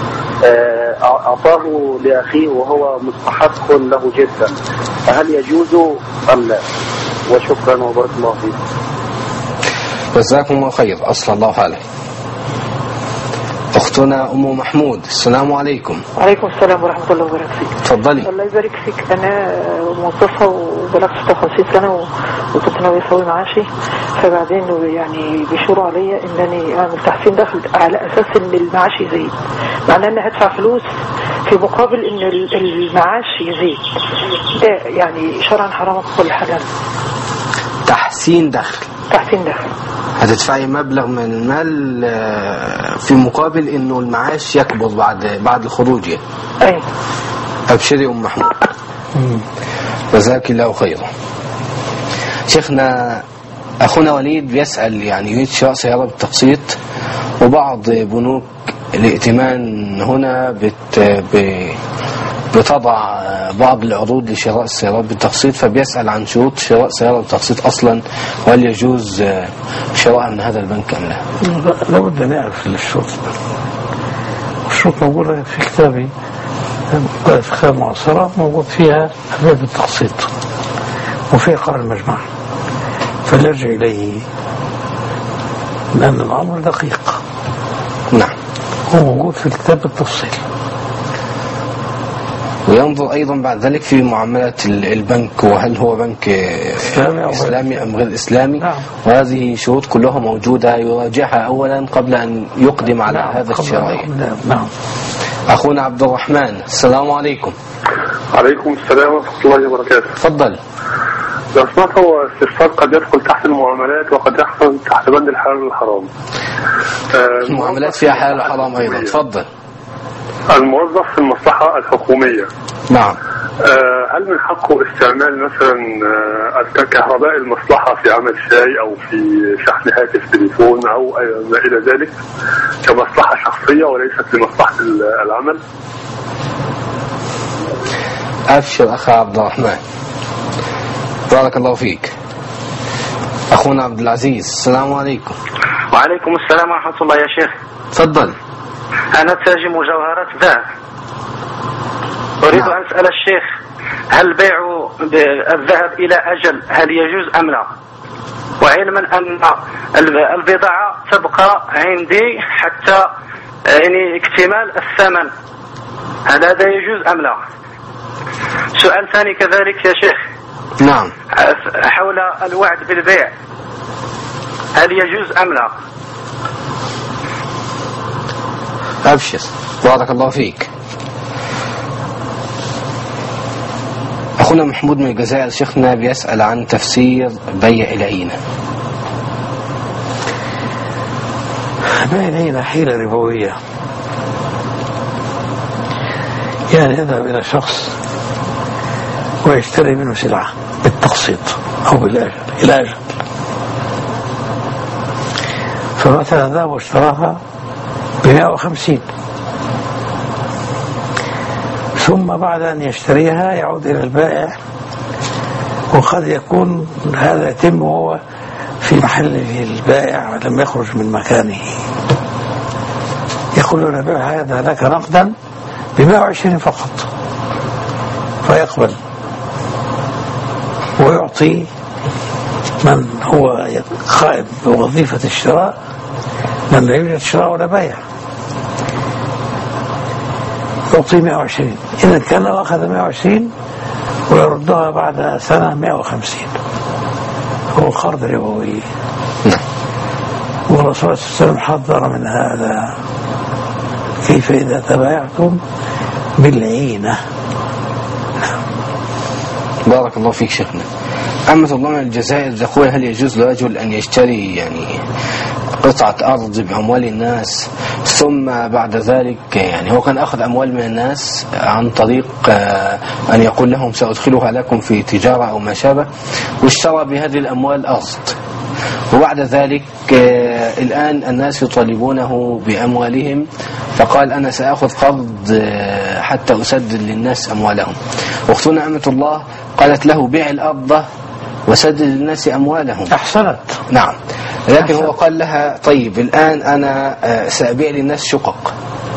اعطاه لاخيه وهو مستحق له جدا، فهل يجوز ام لا؟ وشكرا وبارك الله فيك. جزاكم الله خير، أصلى الله حالك. أختنا أم محمود، السلام عليكم. وعليكم السلام ورحمة الله وبركاته. تفضلي. الله يبارك فيك. أنا موظفة وبلغت 56 سنة وكنت ناوية أسوي معاشي، فبعدين يعني بيشوروا عليا إنني أعمل تحسين دخل على أساس إن المعاش يزيد، معناه إني هدفع فلوس في مقابل إن المعاش يزيد. ده يعني شرعا حرام كل حلال. تحسين دخل. تحسين دخل. هتدفعي مبلغ من المال في مقابل انه المعاش يكبر بعد الخروج يعني. اي. ابشري ام محمود. جزاك الله خيرا. شيخنا اخونا وليد بيسأل يعني يريد شراء سيارة بالتقسيط، وبعض بنوك الائتمان هنا بتضع بعض العروض لشراء السيارات بالتقسيط، فبيسأل عن شروط شراء سيارة بالتقسيط أصلا، وهل يجوز شراءها من هذا البنك أم لا؟ لابد أن نعرف الشروط. الشروط موجودة في كتابي الفقه المعاصرة، موجود فيها البيع بالتقسيط وفيها قرار المجمع، فنرجع إليه لأن الأمر دقيق. نعم. هو موجود في الكتاب بالتفصيل. وينظر أيضا بعد ذلك في معاملة البنك، وهل هو بنك إسلامي أم غير إسلامي. نعم. وهذه شروط كلها موجودة يراجعها أولا قبل أن يقدم على هذا الشراء. نعم. أخونا عبد الرحمن، السلام عليكم. عليكم السلام ورحمة الله وبركاته. تفضل. لو سمعت، هو استفسار قد يدخل تحت المعاملات وقد يدخل تحت بند الحلال والحرام. المعاملات فيها حلال وحرام أيضا. تفضل. الموظف في المصلحة الحكومية، نعم، هل من حقه استعمال مثلا كهرباء المصلحة في عمل شاي أو في شحن هاتف تليفون أو ما إلى ذلك كمصلحة شخصية وليست لمصلحة العمل؟ أبشر أخي عبد الرحمن، بارك الله فيك. أخونا عبد العزيز، السلام عليكم. وعليكم السلام ورحمة الله يا شيخ. تفضل. أنا تاجر مجوهرات ذهب، أريد أن أسأل الشيخ هل بيع الذهب إلى أجل هل يجوز أم لا؟ وعلما أن البضاعة تبقى عندي حتى يعني اكتمال الثمن، هل هذا يجوز أم لا؟ سؤال ثاني كذلك يا شيخ. نعم. حول الوعد بالبيع، هل يجوز أم لا؟ أبشر، بارك الله فيك. أخونا محمود من الجزائر، شيخنا بيسأل عن تفسير بيع العينة. بيع العينة حيلة ربوية، يعني يذهب إلى شخص ويشتري منه سلعة بالتقسيط أو بالأجل إلى أجل، فمثلا ذهب واشتراها ب150، ثم بعد أن يشتريها يعود إلى البائع، وقد يكون هذا يتم وهو في محله البائع لم يخرج من مكانه، يقول له بيع هذا لك نقدا ب120 فقط، فيقبل ويعطي من هو قائم بوظيفة الشراء، لأن لا يوجد شراء ولا بيع، يعطي 120. إذا كان لو أخذ 120 ويردها بعد سنة 150، هو قرض ربوي. والرسول صلى الله عليه وسلم حذر من هذا، كيف إذا تبايعتم بالعينة. بارك الله فيك شيخنا. أمة الله من الجزائر تقول هل يجوز لرجل أن يشتري يعني قطعة أرض بأموال الناس، ثم بعد ذلك يعني هو كان أخذ أموال من الناس عن طريق أن يقول لهم سأدخلها لكم في تجارة أو ما شابه، واشترى بهذه الأموال أرض، وبعد ذلك الآن الناس يطالبونه بأموالهم، فقال أنا سأخذ قرض حتى أسدد للناس أموالهم. أختنا أمة الله قالت له بيع الأرض وسدد للناس أموالهم. أحسنت. نعم، لكن هو قال لها طيب الآن أنا سأبيع للناس شقق،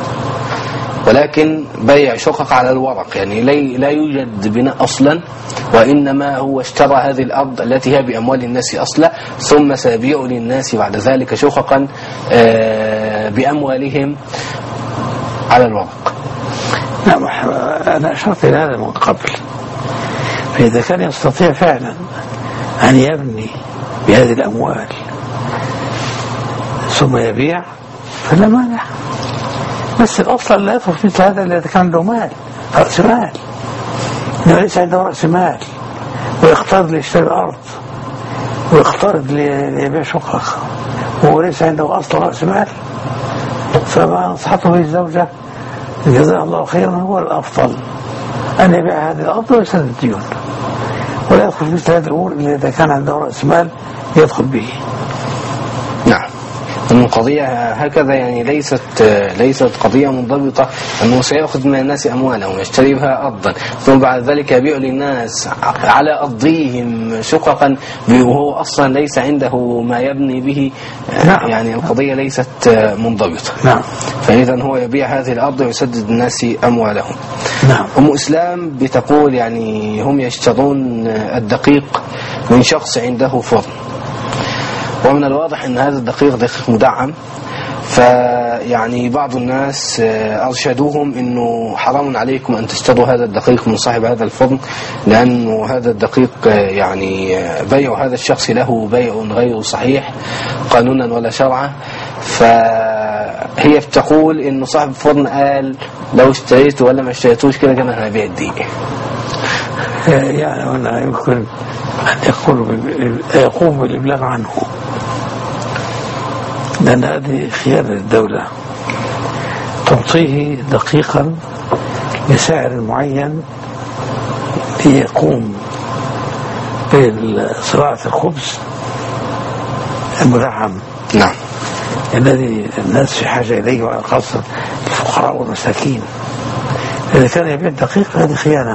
ولكن بيع شقق على الورق، يعني لا يوجد بناء أصلا، وإنما هو اشترى هذه الأرض التي هي بأموال الناس أصلا، ثم سيبيع للناس بعد ذلك شققا بأموالهم على الورق. نعم، أنا أشرت إلى هذا من قبل. فإذا كان يستطيع فعلا أن يبني بهذه الأموال ثم يبيع فلا مانع، بس الأصل لا يدخل في مثل هذا إذا كان عنده مال، رأس مال، إنه ليس عنده رأس مال ويقترض ليشتري الأرض ويقترض ليبيع شقق وهو ليس عنده أصل رأس مال. فما نصحته به الزوجة جزاها الله خيرا هو الأفضل أن يبيع هذه الأرض ويسدد الديون، ولا يدخل في مثل هذه الأمور إلا إذا كان عنده رأس مال يدخل به. نعم، القضية هكذا يعني ليست قضية منضبطة أنه سيأخذ من الناس أموالهم ويشتري بها أرضا ثم بعد ذلك يبيع للناس على أرضهم شققا وهو أصلا ليس عنده ما يبني به. نعم. يعني القضية ليست منضبطة. نعم. فإذا هو يبيع هذه الأرض ويسدد الناس أموالهم. نعم. أم إسلام بتقول يعني هم يشترون الدقيق من شخص عنده فرن، ومن الواضح أن هذا الدقيق دقيق مدعم، فيعني بعض الناس أرشدوهم أنه حرام عليكم أن تشتروا هذا الدقيق من صاحب هذا الفرن، لأنه هذا الدقيق يعني بيع هذا الشخص له بيع غير صحيح قانونا ولا شرعا. فهي بتقول أنه صاحب الفرن قال لو اشتريته ولا ما اشتريتوش كده كمان هبيع الدقيق. يعني هنا يمكن أن يقوم بالإبلاغ عنه، لأن هذه خيانة للدولة، تعطيه دقيقا بسعر معين ليقوم بصناعة الخبز المدعم. نعم. الذي الناس في حاجة إليه، وخاصة الفقراء والمساكين. إذا كان يبيع دقيق هذه خيانة،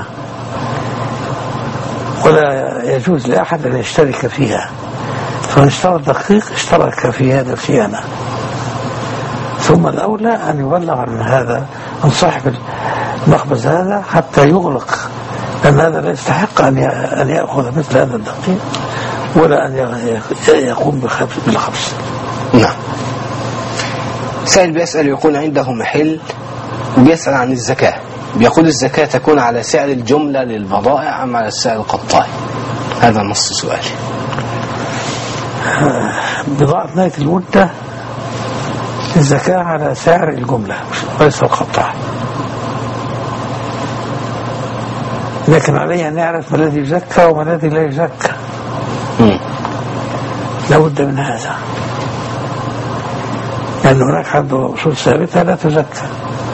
ولا يجوز لأحد أن يشترك فيها، فمن اشترى الدقيق اشترك في هذا الخيانة. ثم الأولى أن يبلغ عن هذا عن صاحب المخبز هذا حتى يغلق، لأن هذا لا يستحق أن يأخذ مثل هذا الدقيق ولا أن يقوم بالخبز. نعم. سائل بيسأل يكون عنده محل وبيسأل عن الزكاة، بيقول الزكاة تكون على سعر الجملة للبضائع أم على السعر القطاعي؟ هذا نص سؤالي. بضاعة نهاية المدة الزكاة على سعر الجملة وليس القطاع، لكن عليه أن يعرف ما الذي يزكى وما الذي لا يزكى. لا بد من هذا، لأن هناك عنده أصول ثابتة لا تزكى.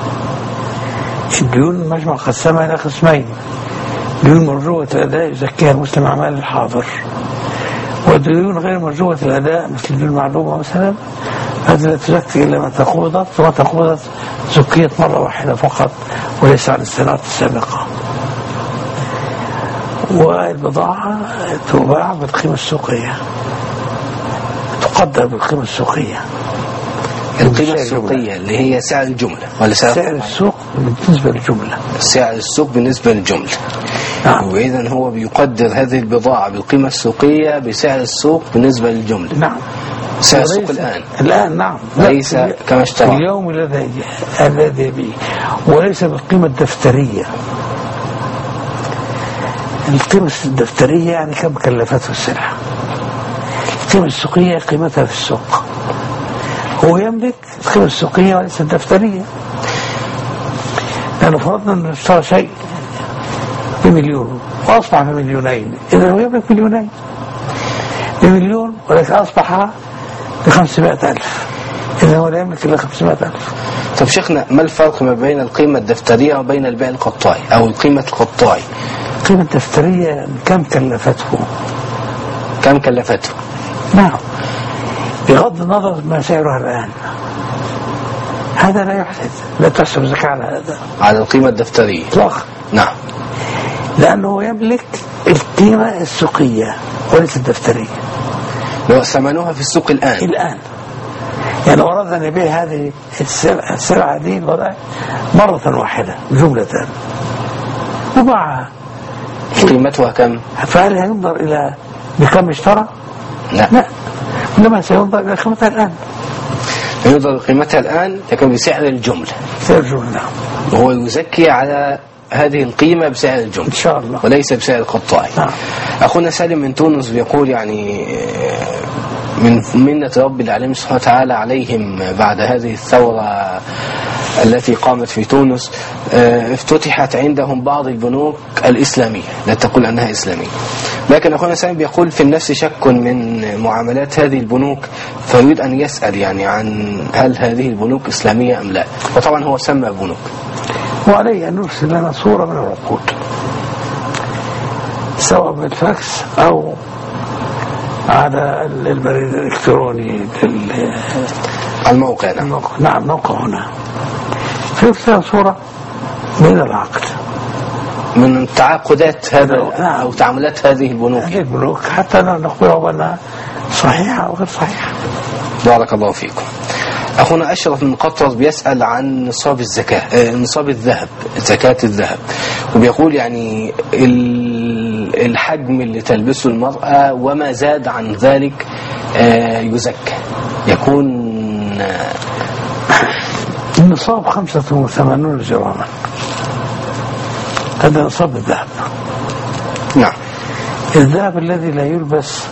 الديون مجمع قسمها إلى قسمين: ديون مرجوة الأداء يزكيها المسلم أعمال الحاضر، وديون غير مرجوة الأداء مثل ديون معلومة مثلا هذه لا تزكي إلا ما تقوضت، وما تقوضت زكيت مرة واحدة فقط وليس عن السنوات السابقة. والبضاعة تباع بالقيمة السوقية، تقدر بالقيمة السوقية. القيمة السوقية اللي هي سعر الجملة ولا سعر السوق بالنسبة للجملة؟ سعر السوق بالنسبة للجملة. نعم. وإذن هو بيقدر هذه البضاعة بالقيمة السوقية بسعر السوق بالنسبة للجملة. نعم. سعر السوق الآن نعم، ليس كما اشترى اليوم الذي به، وليس بالقيمة الدفترية. القيمة الدفترية يعني كم كلفته السلعة، القيمة السوقية قيمتها في السوق. هو يملك القيمة السوقية وليس الدفترية، لأنه فرضنا أنه اشترى شيء بمليون وأصبح بمليونين، إذا هو يملك مليونين بمليون، ولكن أصبح ب500,000، إذا هو لا يملك إلا 500,000. طب شيخنا، ما الفرق ما بين القيمة الدفترية وبين البيع القطاعي أو القيمة القطاعي؟ القيمة الدفترية كم كلفته؟ كم كلفته؟ نعم، بغض النظر ما سعرها الآن، هذا لا يحدث، لا تحسب زكاة على هذا، على القيمة الدفترية إطلاقا. نعم، لأنه يملك القيمة السوقية وليس الدفترية، لو ثمنها في السوق الآن يعني لو أردنا أن نبيع هذه السلعة دي مرة واحدة جملة وباعها، قيمتها كم؟ فهل ينظر إلى بكم اشترى؟ لا، إنما سينظر إلى قيمتها الآن، ينظر قيمتها الآن لكن بسعر الجملة. سعر الجملة، وهو يزكي على هذه القيمة بسعر الجملة إن شاء الله، وليس بسعر القطاعي. أخونا سالم من تونس بيقول يعني من منة رب العالمين سبحانه وتعالى عليهم بعد هذه الثورة التي قامت في تونس، افتتحت عندهم بعض البنوك الإسلامية، لا تقول أنها إسلامية، لكن أخونا سالم بيقول في النفس شك من معاملات هذه البنوك، فيريد أن يسأل يعني عن هل هذه البنوك إسلامية أم لا، وطبعا هو سمى بنوك، وعليه أن نرسل لنا صورة من العقود سواء بالفاكس أو على البريد الإلكتروني الموقع. نعم، موقع هنا فيرسل صورة من العقد، من تعاقدات هذا أو تعاملات هذه البنوك حتى نخبره بأنها صحيحة أو غير صحيحة. بارك الله فيكم. أخونا أشرف من قطر بيسأل عن نصاب الزكاة، نصاب الذهب، زكاة الذهب، وبيقول يعني الحجم اللي تلبسه المرأة وما زاد عن ذلك يزكى، يكون النصاب 85 جراما، هذا نصاب الذهب. نعم، الذهب الذي لا يلبس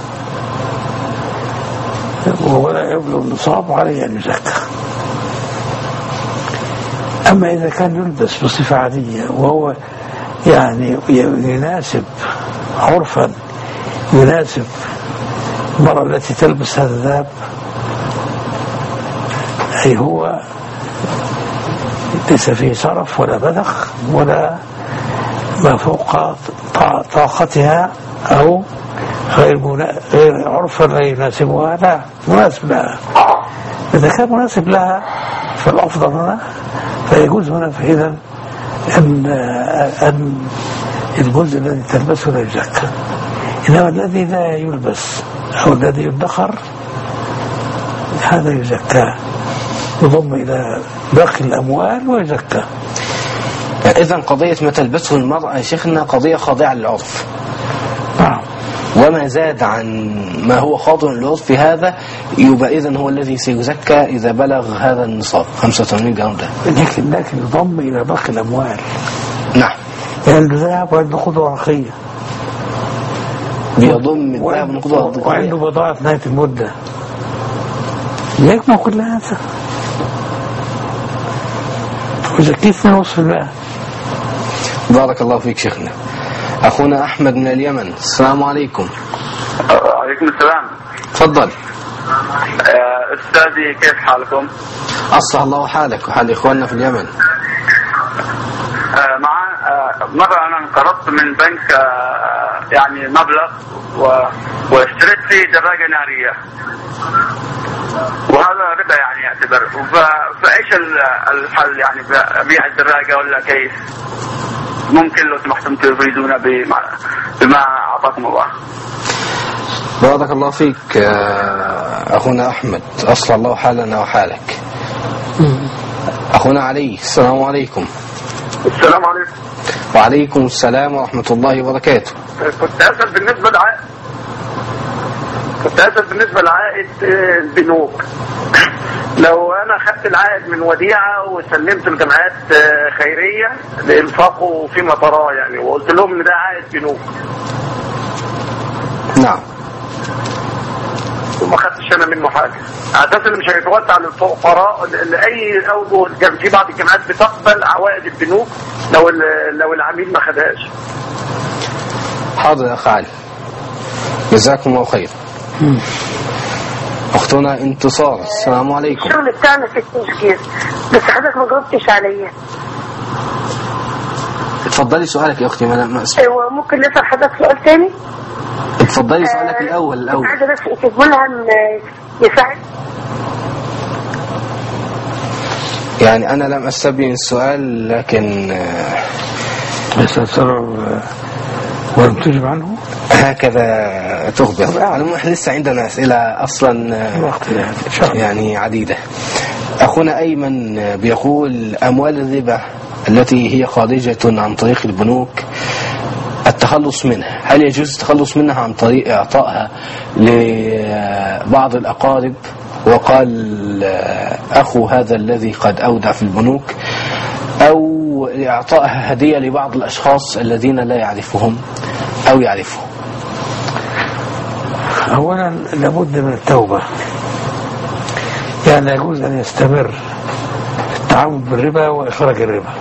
ولا يبلغ النصاب عليه أن يزكى. أما إذا كان يلبس بصفة عادية وهو يعني يناسب عرفا، يناسب المرأة التي تلبس هذا الذهب، أي هو ليس فيه صرف ولا بذخ ولا ما فوق طاقتها أو غير عرفا لا يناسبها، لا مناسب لها. إذا كان مناسب لها فالأفضل هنا فيجوز هنا، فإذا أن الجزء الذي تلبسه لا يزكى، إنما الذي لا يلبس أو الذي يدخر هذا يزكى، يضم إلى باقي الأموال ويزكى. إذن قضية ما تلبسه المرأة يا شيخنا قضية خاضعة للعرف، وما زاد عن ما هو خاضع للعرف في هذا يبقى إذن هو الذي سيزكى إذا بلغ هذا النصاب 85 جرام ده، لكن يضم إلى باقي الأموال. نعم، يعني الذهب وعنده قدوة ورقية، بيضم الذهب من قدوة ورقية، وعنده بضاعة نهاية المدة، يجمع كل هذا ويزكيه 2.5%. بارك الله فيك شيخنا. أخونا أحمد من اليمن، السلام عليكم. وعليكم السلام. تفضل. أستاذي كيف حالكم؟ أصلح الله حالك وحال إخواننا في اليمن. مرة أنا انقرضت من بنك يعني مبلغ واشتريت فيه دراجة نارية، وهذا ربا يعني يعتبر، فإيش الحل يعني، أبيع الدراجة ولا كيف؟ ممكن لو سمحتم تفيدونا بما أعطاكم الله. بارك الله فيك أخونا أحمد، أصلح الله حالنا وحالك. أخونا علي، السلام عليكم. السلام عليكم. وعليكم السلام ورحمة الله وبركاته. كنت أسأل بالنسبة لعائد البنوك، لو أنا أخذت العائد من وديعة وسلمت الجمعيات خيرية لإنفاقه فيما تراه يعني، وقلت لهم إن ده عائد بنوك. نعم. وما خدتش أنا منه حاجة، أساسا مش هيتوزع للفقراء لأي أوجه. كان في بعض الجمعيات بتقبل عوائد البنوك لو العميل ما خدهاش. حاضر يا أخ علي، جزاكم الله خير. أختنا انتصار، السلام عليكم. الشغل بتاعنا في التشجير بس حضرتك ما جاوبتش عليا. اتفضلي سؤالك يا أختي. ما أسمع. ايوه ممكن نسأل حضرتك سؤال تاني؟ اتفضلي سؤالك الأول. عايزة بس ملهم يساعد. يعني أنا لم أستبين السؤال لكن ولم تجب عنه هكذا تخبر. على احنا لسه عندنا أسئلة أصلا يعني عديدة. أخونا أيمن بيقول أموال الربا التي هي خارجة عن طريق البنوك التخلص منها، هل يجوز التخلص منها عن طريق إعطائها لبعض الأقارب؟ وقال أخو هذا الذي قد أودع في البنوك، أو إعطائها هدية لبعض الأشخاص الذين لا يعرفهم أو يعرفهم. أولا لابد من التوبة، يعني يجوز أن يستمر في التعامل بالربا وإخراج الربا،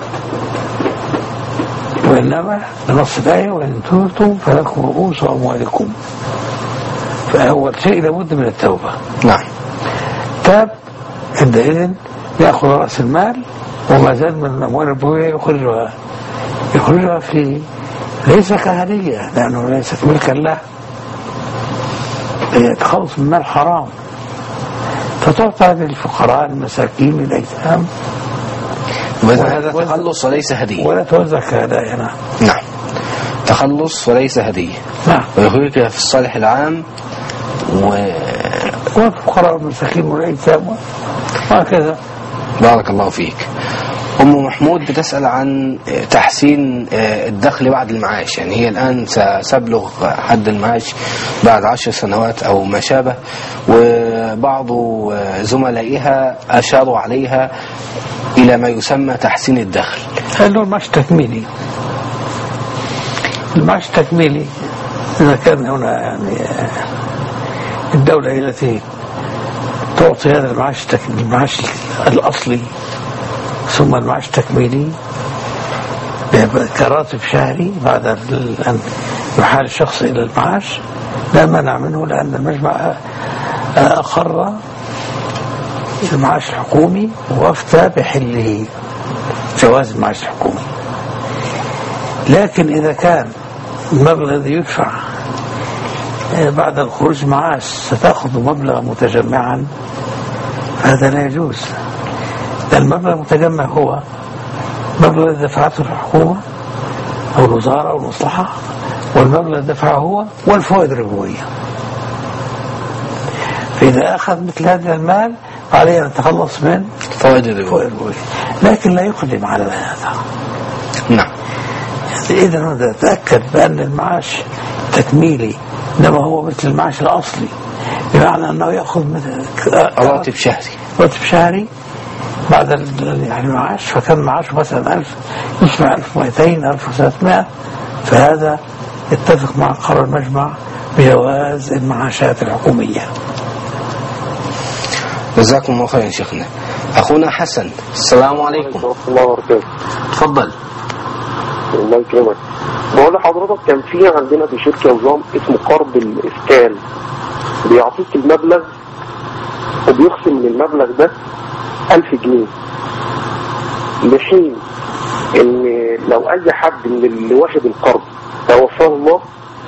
وإنما نص الآية وإن تبتم فلكم رؤوس أموالكم. فأول شيء لابد من التوبة. نعم. تاب عندئذ يأخذ رأس المال وما زال من الأموال الربوية يخرجها في ليس كهدية لأنه ليست ملكا له، يتخلص من مال حرام فتعطى للفقراء المساكين الأيتام. هذا تخلص وليس هدية، ولا توزع كهدايا. نعم، تخلص وليس هدية. نعم. ويخرجها في الصالح العام والفقراء المساكين والأيتام وهكذا. بارك الله فيك. أم محمود بتسأل عن تحسين الدخل بعد المعاش، يعني هي الآن ستبلغ حد المعاش بعد 10 سنوات أو ما شابه، وبعض زملائها أشاروا عليها إلى ما يسمى تحسين الدخل. هذا المعاش التكميلي. المعاش التكميلي إذا كان هنا يعني الدولة التي تعطي هذا المعاش الأصلي ثم المعاش التكميلي كراتب شهري بعد أن يحال الشخص إلى المعاش، لا منع منه، لأن المجمع أقر المعاش الحكومي وافتى بحله جواز المعاش الحكومي. لكن إذا كان المبلغ الذي يدفع بعد الخروج معاش ستأخذ مبلغ متجمعا هذا لا يجوز. المبلغ المتجمع هو مبلغ الذي دفعته الحكومة أو الوزارة أو المصلحة، والمبلغ الذي دفعه هو والفوائد الربوية. فإذا أخذ مثل هذا المال عليه أن يتخلص من فوائد الربوية، لكن لا يقدم على هذا. نعم. إذا هذا تأكد بأن المعاش تكميلي إنما هو مثل المعاش الأصلي، بمعنى أنه يأخذ مثل راتب شهري بعد يعني المعاش، فكان معاشه مثلا 1000 يجمع 1200 1300، فهذا يتفق مع قرار المجمع بجواز المعاشات الحكومية. جزاكم الله خيرا شيخنا. أخونا حسن، السلام عليكم. ورحمة الله وبركاته. تفضل. الله يكرمك. بقول لحضرتك كان في عندنا في شركة نظام اسمه قرض الإسكان، بيعطيك المبلغ وبيخصم من المبلغ ده 1000 جنيه، لحين ان لو اي حد من اللي واخد القرض توفاه الله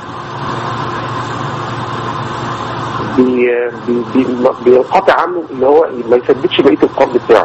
بينقطع عنه اللي هو ما يسددش بقية القرض بتاعه.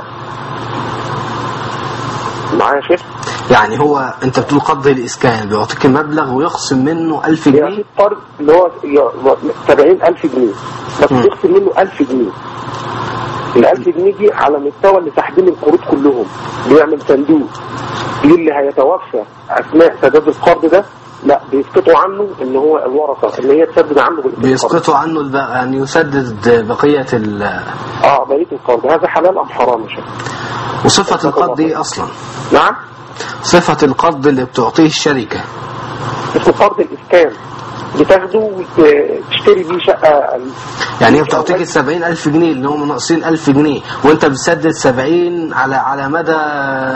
معايا يا شيخ؟ يعني هو انت بتقول قرض الاسكان بيعطيك المبلغ ويخصم منه 1000 جنيه؟ يعني القرض اللي هو 70000 جنيه بس يخصم منه 1000 جنيه. ال1000 جنيه دي على مستوى اللي ساحبين القروض كلهم، بيعمل صندوق للي هيتوفى اثناء سداد القرض ده، لا بيسقطوا عنه ان هو الورثه اللي هي تسدد عنه بيسقطوا عنه ان يسدد بقيه بقيه القرض. هذا حلال ام حرام يا شيخ؟ وصفه القرض ايه اصلا؟ نعم، صفه القرض اللي بتعطيه الشركه اسمه قرض الاسكان، بتاخده وتشتري بيه شقه. يعني هي بتعطيك 70,000 جنيه اللي هم ناقصين 1000 جنيه وانت بتسدد 70 على مدى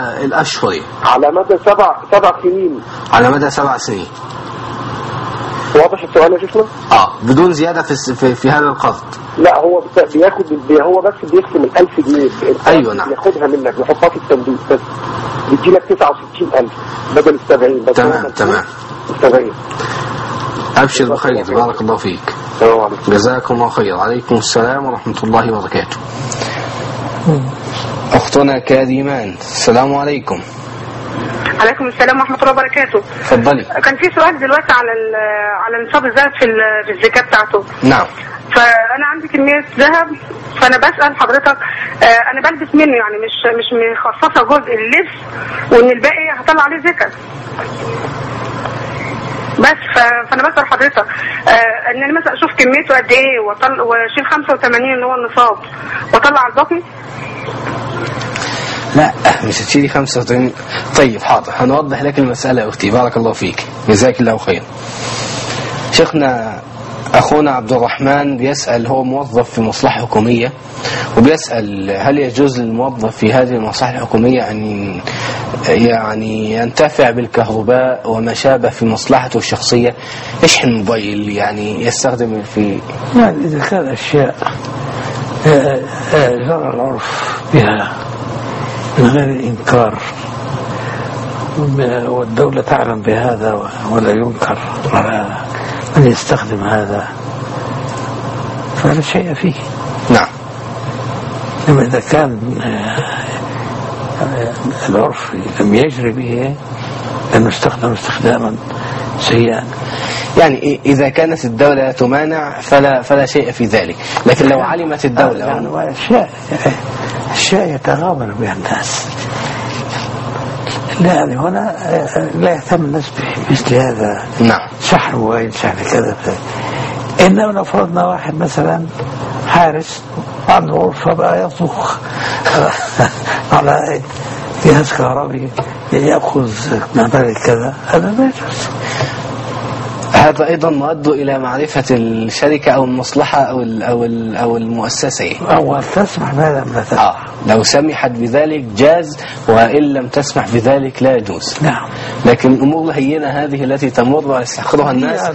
الاشهر، على مدى 7 سنين، على مدى 7 سنين. واضح السؤال يا شيخنا؟ بدون زيادة في هذا القرض. لا هو بياخد، هو بس بيقسم ال 1000 جنيه. ايوه نعم. ياخدها منك يحطها في الصندوق بس بيجي لك 69,000 بدل ال 70. بس تمام 70. ابشر بخير، بارك الله فيك. السلام عليكم. جزاكم الله خير. عليكم السلام ورحمة الله وبركاته. أختنا كريمان، السلام عليكم. عليكم السلام ورحمة الله وبركاته. تفضلي. كان في سؤال دلوقتي على نصاب الذهب في الزكاة بتاعته. نعم. فأنا عندي كمية ذهب، فأنا بسأل حضرتك، أنا بلبس منه يعني مش مخصصة جزء اللبس، وإن الباقي هطلع عليه زكاة. بس فأنا بسأل حضرتك إن أنا مثلا أشوف كميته قد إيه وأشيل 85 اللي هو النصاب وأطلع الباقي. لا مش هتشيلي 85. طيب حاضر، هنوضح لك المسألة يا أختي، بارك الله فيك، جزاك الله خير. شيخنا أخونا عبد الرحمن بيسأل، هو موظف في مصلحة حكومية، وبيسأل هل يجوز للموظف في هذه المصلحة الحكومية أن يعني ينتفع بالكهرباء وما شابه في مصلحته الشخصية، يشحن موبايل، يعني يستخدم في يعني إذا كان أشياء جرى العرف بها من غير إنكار والدولة تعلم بهذا ولا ينكر على من يستخدم هذا فلا شيء فيه. نعم. لما إذا كان العرف لم يجري به لأنه استخدم استخداما سيئا، يعني إذا كانت الدولة لا تمانع فلا شيء في ذلك، لكن لو علمت الدولة يعني أشياء يتغامر بها الناس، لا يعني هنا لا يهتم الناس بمثل هذا. نعم. شحن موبايل، شحن كذا. إنما لو فرضنا واحد مثلا حارس عنده غرفة بقى يطبخ على جهاز كهربي يأخذ مبالغ كذا، هذا ما يجوز. هذا أيضا مؤد إلى معرفة الشركة أو المصلحة أو المؤسسة، أو تسمح بهذا من لو سمحت بذلك جاز، وإن لم تسمح بذلك لا يجوز. نعم. لكن الأمور الهينة هذه التي تمر ويستحقرها الناس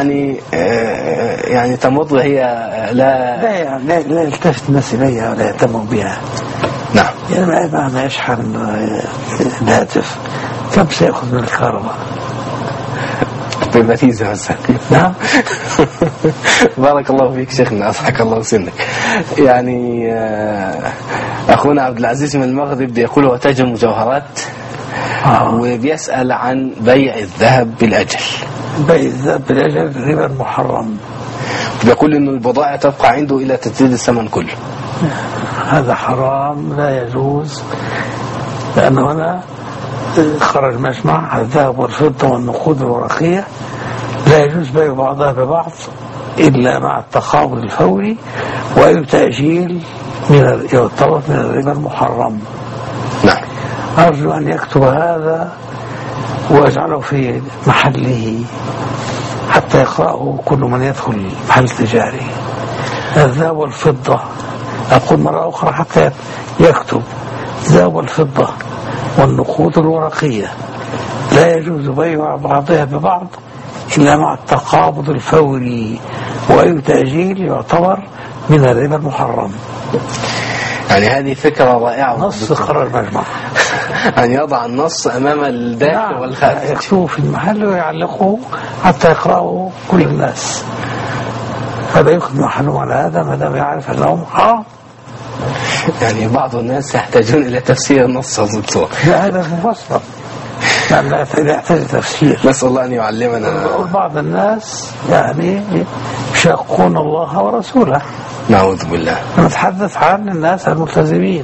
يعني تمر هي لا يلتفت الناس إليها ولا يهتموا بها. نعم. يعني ما يشحن الهاتف كم سيأخذ من الكهرباء بالنتيجة مثلا. نعم. بارك الله فيك شيخنا، أضحك الله سنك. يعني أخونا عبد العزيز من المغرب يقول هو تاجر مجوهرات، وبيسأل عن بيع الذهب بالأجل. بيع الذهب بالأجل ربا محرم. بيقول إنه البضائع تبقى عنده إلى تسديد الثمن كله. هذا حرام لا يجوز، لأن هنا خرج مجمع الذهب والفضة والنقود الورقية لا يجوز بيع بعضها ببعض إلا مع التقابض الفوري، وأي تأجيل يعتبر من الربا المحرم. نعم. أرجو أن يكتب هذا ويجعله في محله حتى يقرأه كل من يدخل محل تجاري. الذهب والفضة، أقول مرة أخرى حتى يكتب الذهب والفضة والنقود الورقية لا يجوز بيع بعضها ببعض إلا مع التقابض الفوري، وأي تأجيل يعتبر من الربا المحرم. يعني هذه فكرة رائعة. نص قرار المجمع أن يضع النص أمام الداخل والخارج، يكتبه في المحل ويعلقه حتى يقرأه كل الناس. هذا يأخذ محلهم على هذا ما دام يعرف أنهم حرام. يعني بعض الناس يحتاجون إلى تفسير النص يا دكتور. لا هذا مفسر، لا يحتاج تفسير. نسأل الله أن يعلمنا. بعض الناس يعني يشاقون الله ورسوله. نعوذ بالله. نتحدث عن الناس الملتزمين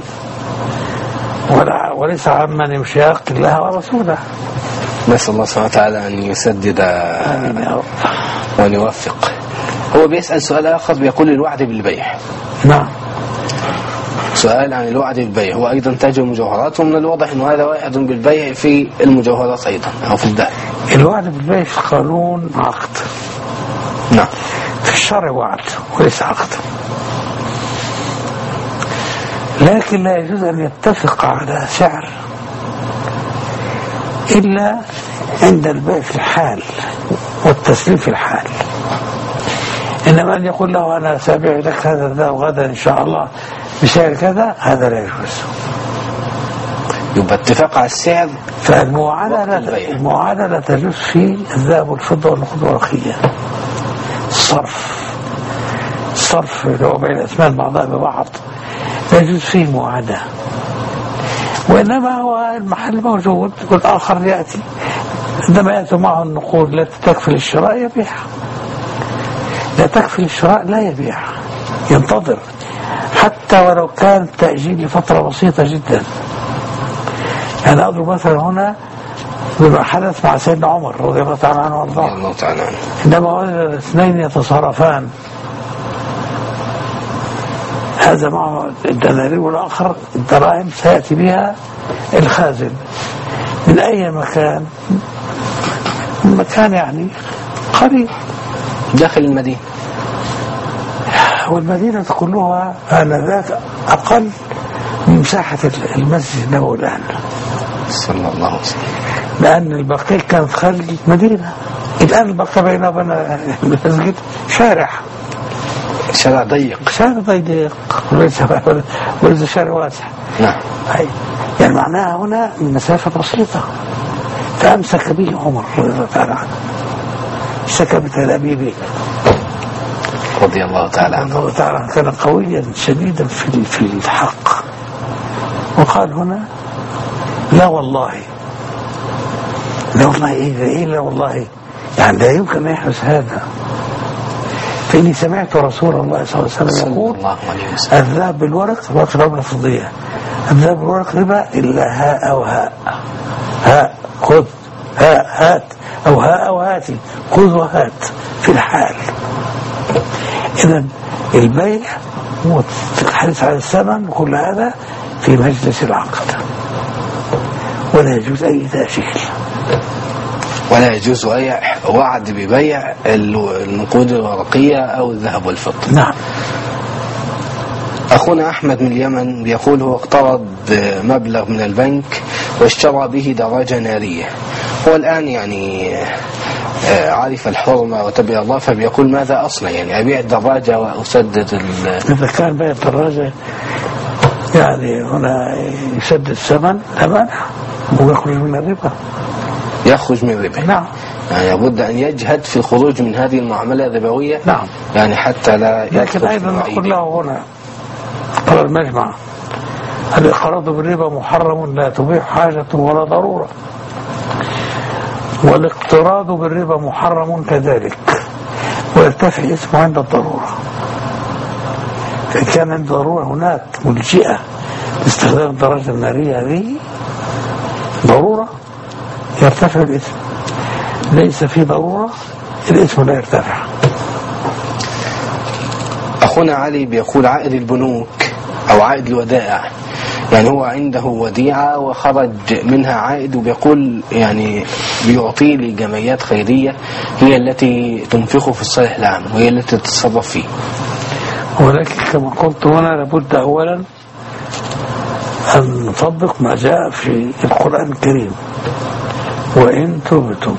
وليس عن من يشاق الله ورسوله. نسأل الله سبحانه وتعالى أن يسدد وأن يوفق. هو بيسأل سؤال آخر، بيقول الوعد بالبيع. نعم. سؤال عن الوعد بالبيع، هو أيضا تاجر مجوهرات، ومن الواضح أنه هذا واحد بالبيع في المجوهرات أيضا أو في الذهب. الوعد بالبيع في القانون عقد. نعم. في الشرع وعد وليس عقد، لكن لا يجوز أن يتفق على سعر إلا عند البيع في الحال التسليم في الحال. إنما أن يقول له أنا سابع لك هذا الذهب غدا إن شاء الله بسعر كذا، هذا لا يجوز. يبقى اتفاق على السعر. فالمعادلة لا تجوز في الذهب والفضة والنقود الورقية. الصرف لو بين الأثمان بعضها ببعض لا يجوز فيه معادلة. وإنما هو المحل موجود والآخر يأتي عندما يأتي معه النقود لا تكفي للشراء يبيعها، لا تكفي للشراء لا يبيعها، ينتظر حتى ولو كان تأجيل لفترة بسيطة جدا. يعني أضرب مثلا هنا بما حدث مع سيدنا عمر رضي الله تعالى عنه وارضاه، عندما وجد الاثنين يتصارفان، هذا معه الدنانير والآخر الدراهم سيأتي بها الخازن من أي مكان يعني قريب داخل المدينة، والمدينة كلها آنذاك أقل من مساحة المسجد النبوي الآن صلى الله عليه وسلم، لأن البقيع كانت خارج المدينة. الآن البقيع بيننا وبين المسجد شارع ضيق، وليس شارع واسع. نعم. يعني معناها هنا من مسافة بسيطة، فأمسك به عمر رضي الله تعالى عنه، سكبت الأبيبي رضي الله تعالى عنه. كان قويا شديدا في الحق، وقال هنا لا والله إيه لا والله، يعني لا يمكن أن يحدث هذا، فإني سمعت رسول الله صلى الله عليه وسلم يقول الذهب بالورق ربا الفضية، الذهب بالورق ربا إلا هاء أو هاء خذ، هاء هات، أو هاء أو هاتي، خذ وهات في الحال. إذن البيع والحديث على الثمن وكل هذا في مجلس العقد، ولا يجوز أي تأجيل، ولا يجوز أي وعد ببيع النقود الورقية أو الذهب والفضة. نعم. أخونا أحمد من اليمن بيقول هو اقترض مبلغ من البنك واشترى به دراجة نارية، هو الآن يعني عارف الحرمة وتبع الله، فبيقول ماذا أصنع؟ يعني أبيع الدراجة وأسدد إذا كان بيع الدراجة يعني هنا يسدد الثمن لا مانع، ويخرج من الربا. يخرج من الربا. نعم. يعني لابد أن يجهد في الخروج من هذه المعاملة الربوية. نعم. يعني حتى لا. لكن أيضا نقول له هنا قال المجمع الإقراض بالربا محرم لا تبيح حاجة ولا ضرورة، والاقتراض بالربا محرم كذلك ويرتفع اسمه عند الضرورة. فإن كان عند ضرورة هناك ملجئة لاستخدام الدراجة النارية هذه ضرورة يرتفع الاسم، ليس في ضرورة الاسم لا يرتفع. أخونا علي بيقول عائد البنوك أو عائد الودائع، يعني هو عنده وديعة وخرج منها عائد، وبيقول يعني بيعطيه لجمعيات خيرية هي التي تنفقه في الصالح العام وهي التي تتصرف فيه. ولكن كما قلت هنا لابد أولا أن نطبق ما جاء في القرآن الكريم، وإن تبتم،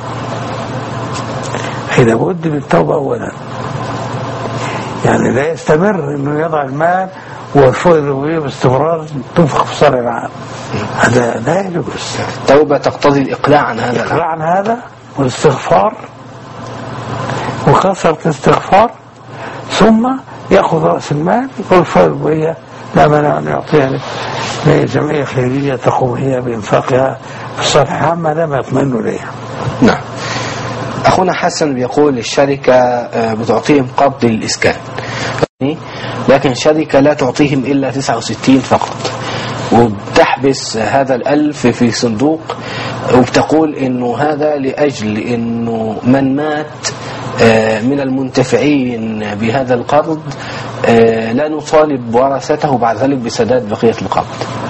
أي لابد من التوبة أولا، يعني لا يستمر أنه يضع المال والفوق الربوية باستمرار تنفق في الصالح العام، هذا لا يجوز. التوبة تقتضي الإقلاع عن هذا، الإقلاع عن هذا والاستغفار وكثرة الاستغفار، ثم يأخذ رأس المال والفوق الربوية لا مانع أن يعطيها لجمعية خيرية تقوم هي بإنفاقها في الصالح العام ما دام يطمئن إليها. نعم. أخونا حسن بيقول الشركة بتعطيهم قرض للإسكان، لكن الشركة لا تعطيهم إلا 69 فقط، وبتحبس هذا 1000 في صندوق، وبتقول إنه هذا لأجل إنه من مات من المنتفعين بهذا القرض لا نطالب ورثته بعد ذلك بسداد بقية القرض.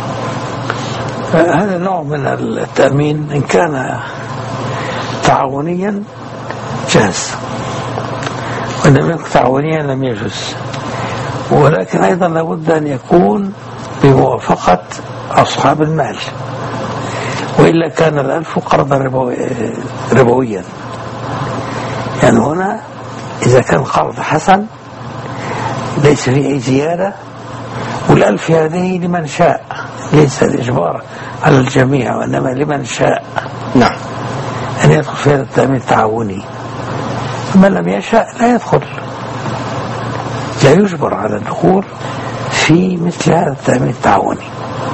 هذا نوع من التأمين إن كان تعاونيا جاز، وإن لم يكن تعاونيا لم يجوز، ولكن أيضا لابد أن يكون بموافقة أصحاب المال، وإلا كان 1000 قرضا ربويا. يعني هنا إذا كان قرض حسن ليس فيه أي زيادة، والألف هذه لمن شاء، ليس الإجبار على الجميع وإنما لمن شاء نعم أن يدخل في هذا التأمين التعاوني. من لم يشاء لا يدخل، لا يجبر على الدخول في مثل هذا التأمين التعاوني.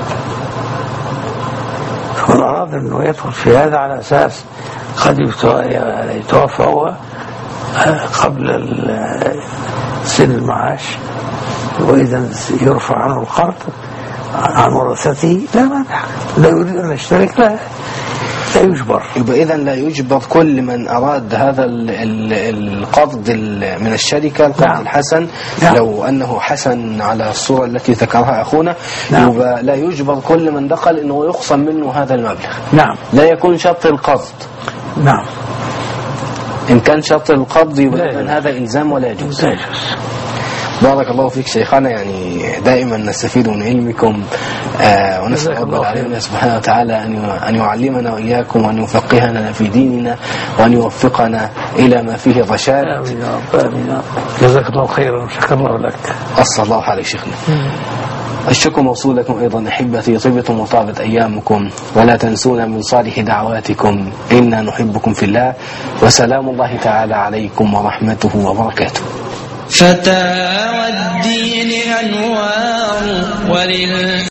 فمن أراد أنه يدخل في هذا على أساس قد يتوفى هو قبل سن المعاش وإذا يرفع عنه القرض عن ورثته لا مانع، لا يريد أن يشترك لا يجبر. يبقى إذن لا يجبر كل من أراد هذا القرض من الشركة، القرض نعم. الحسن نعم. لو أنه حسن على الصورة التي ذكرها أخونا نعم. يبقى لا يجبر كل من دخل أنه يخصم منه هذا المبلغ نعم. لا يكون شرط القرض نعم. إن كان شرط القرض يبقى هذا إلزام ولا يجوز. بارك الله فيك شيخنا، يعني دائما نستفيد من علمكم ونسأل رب العالمين سبحانه وتعالى أن يعلمنا وإياكم وأن يفقهنا في ديننا وأن يوفقنا إلى ما فيه الرشاد. آمين يا رب. آمين. جزاك الله خيرا وشكر الله لك. أصلى الله عليك شيخنا. الشكر موصول لكم أيضا أحبتي، طيبتم وطابت أيامكم، ولا تنسونا من صالح دعواتكم، إنا نحبكم في الله، وسلام الله تعالى عليكم ورحمته وبركاته. فتاوى الدين أنوار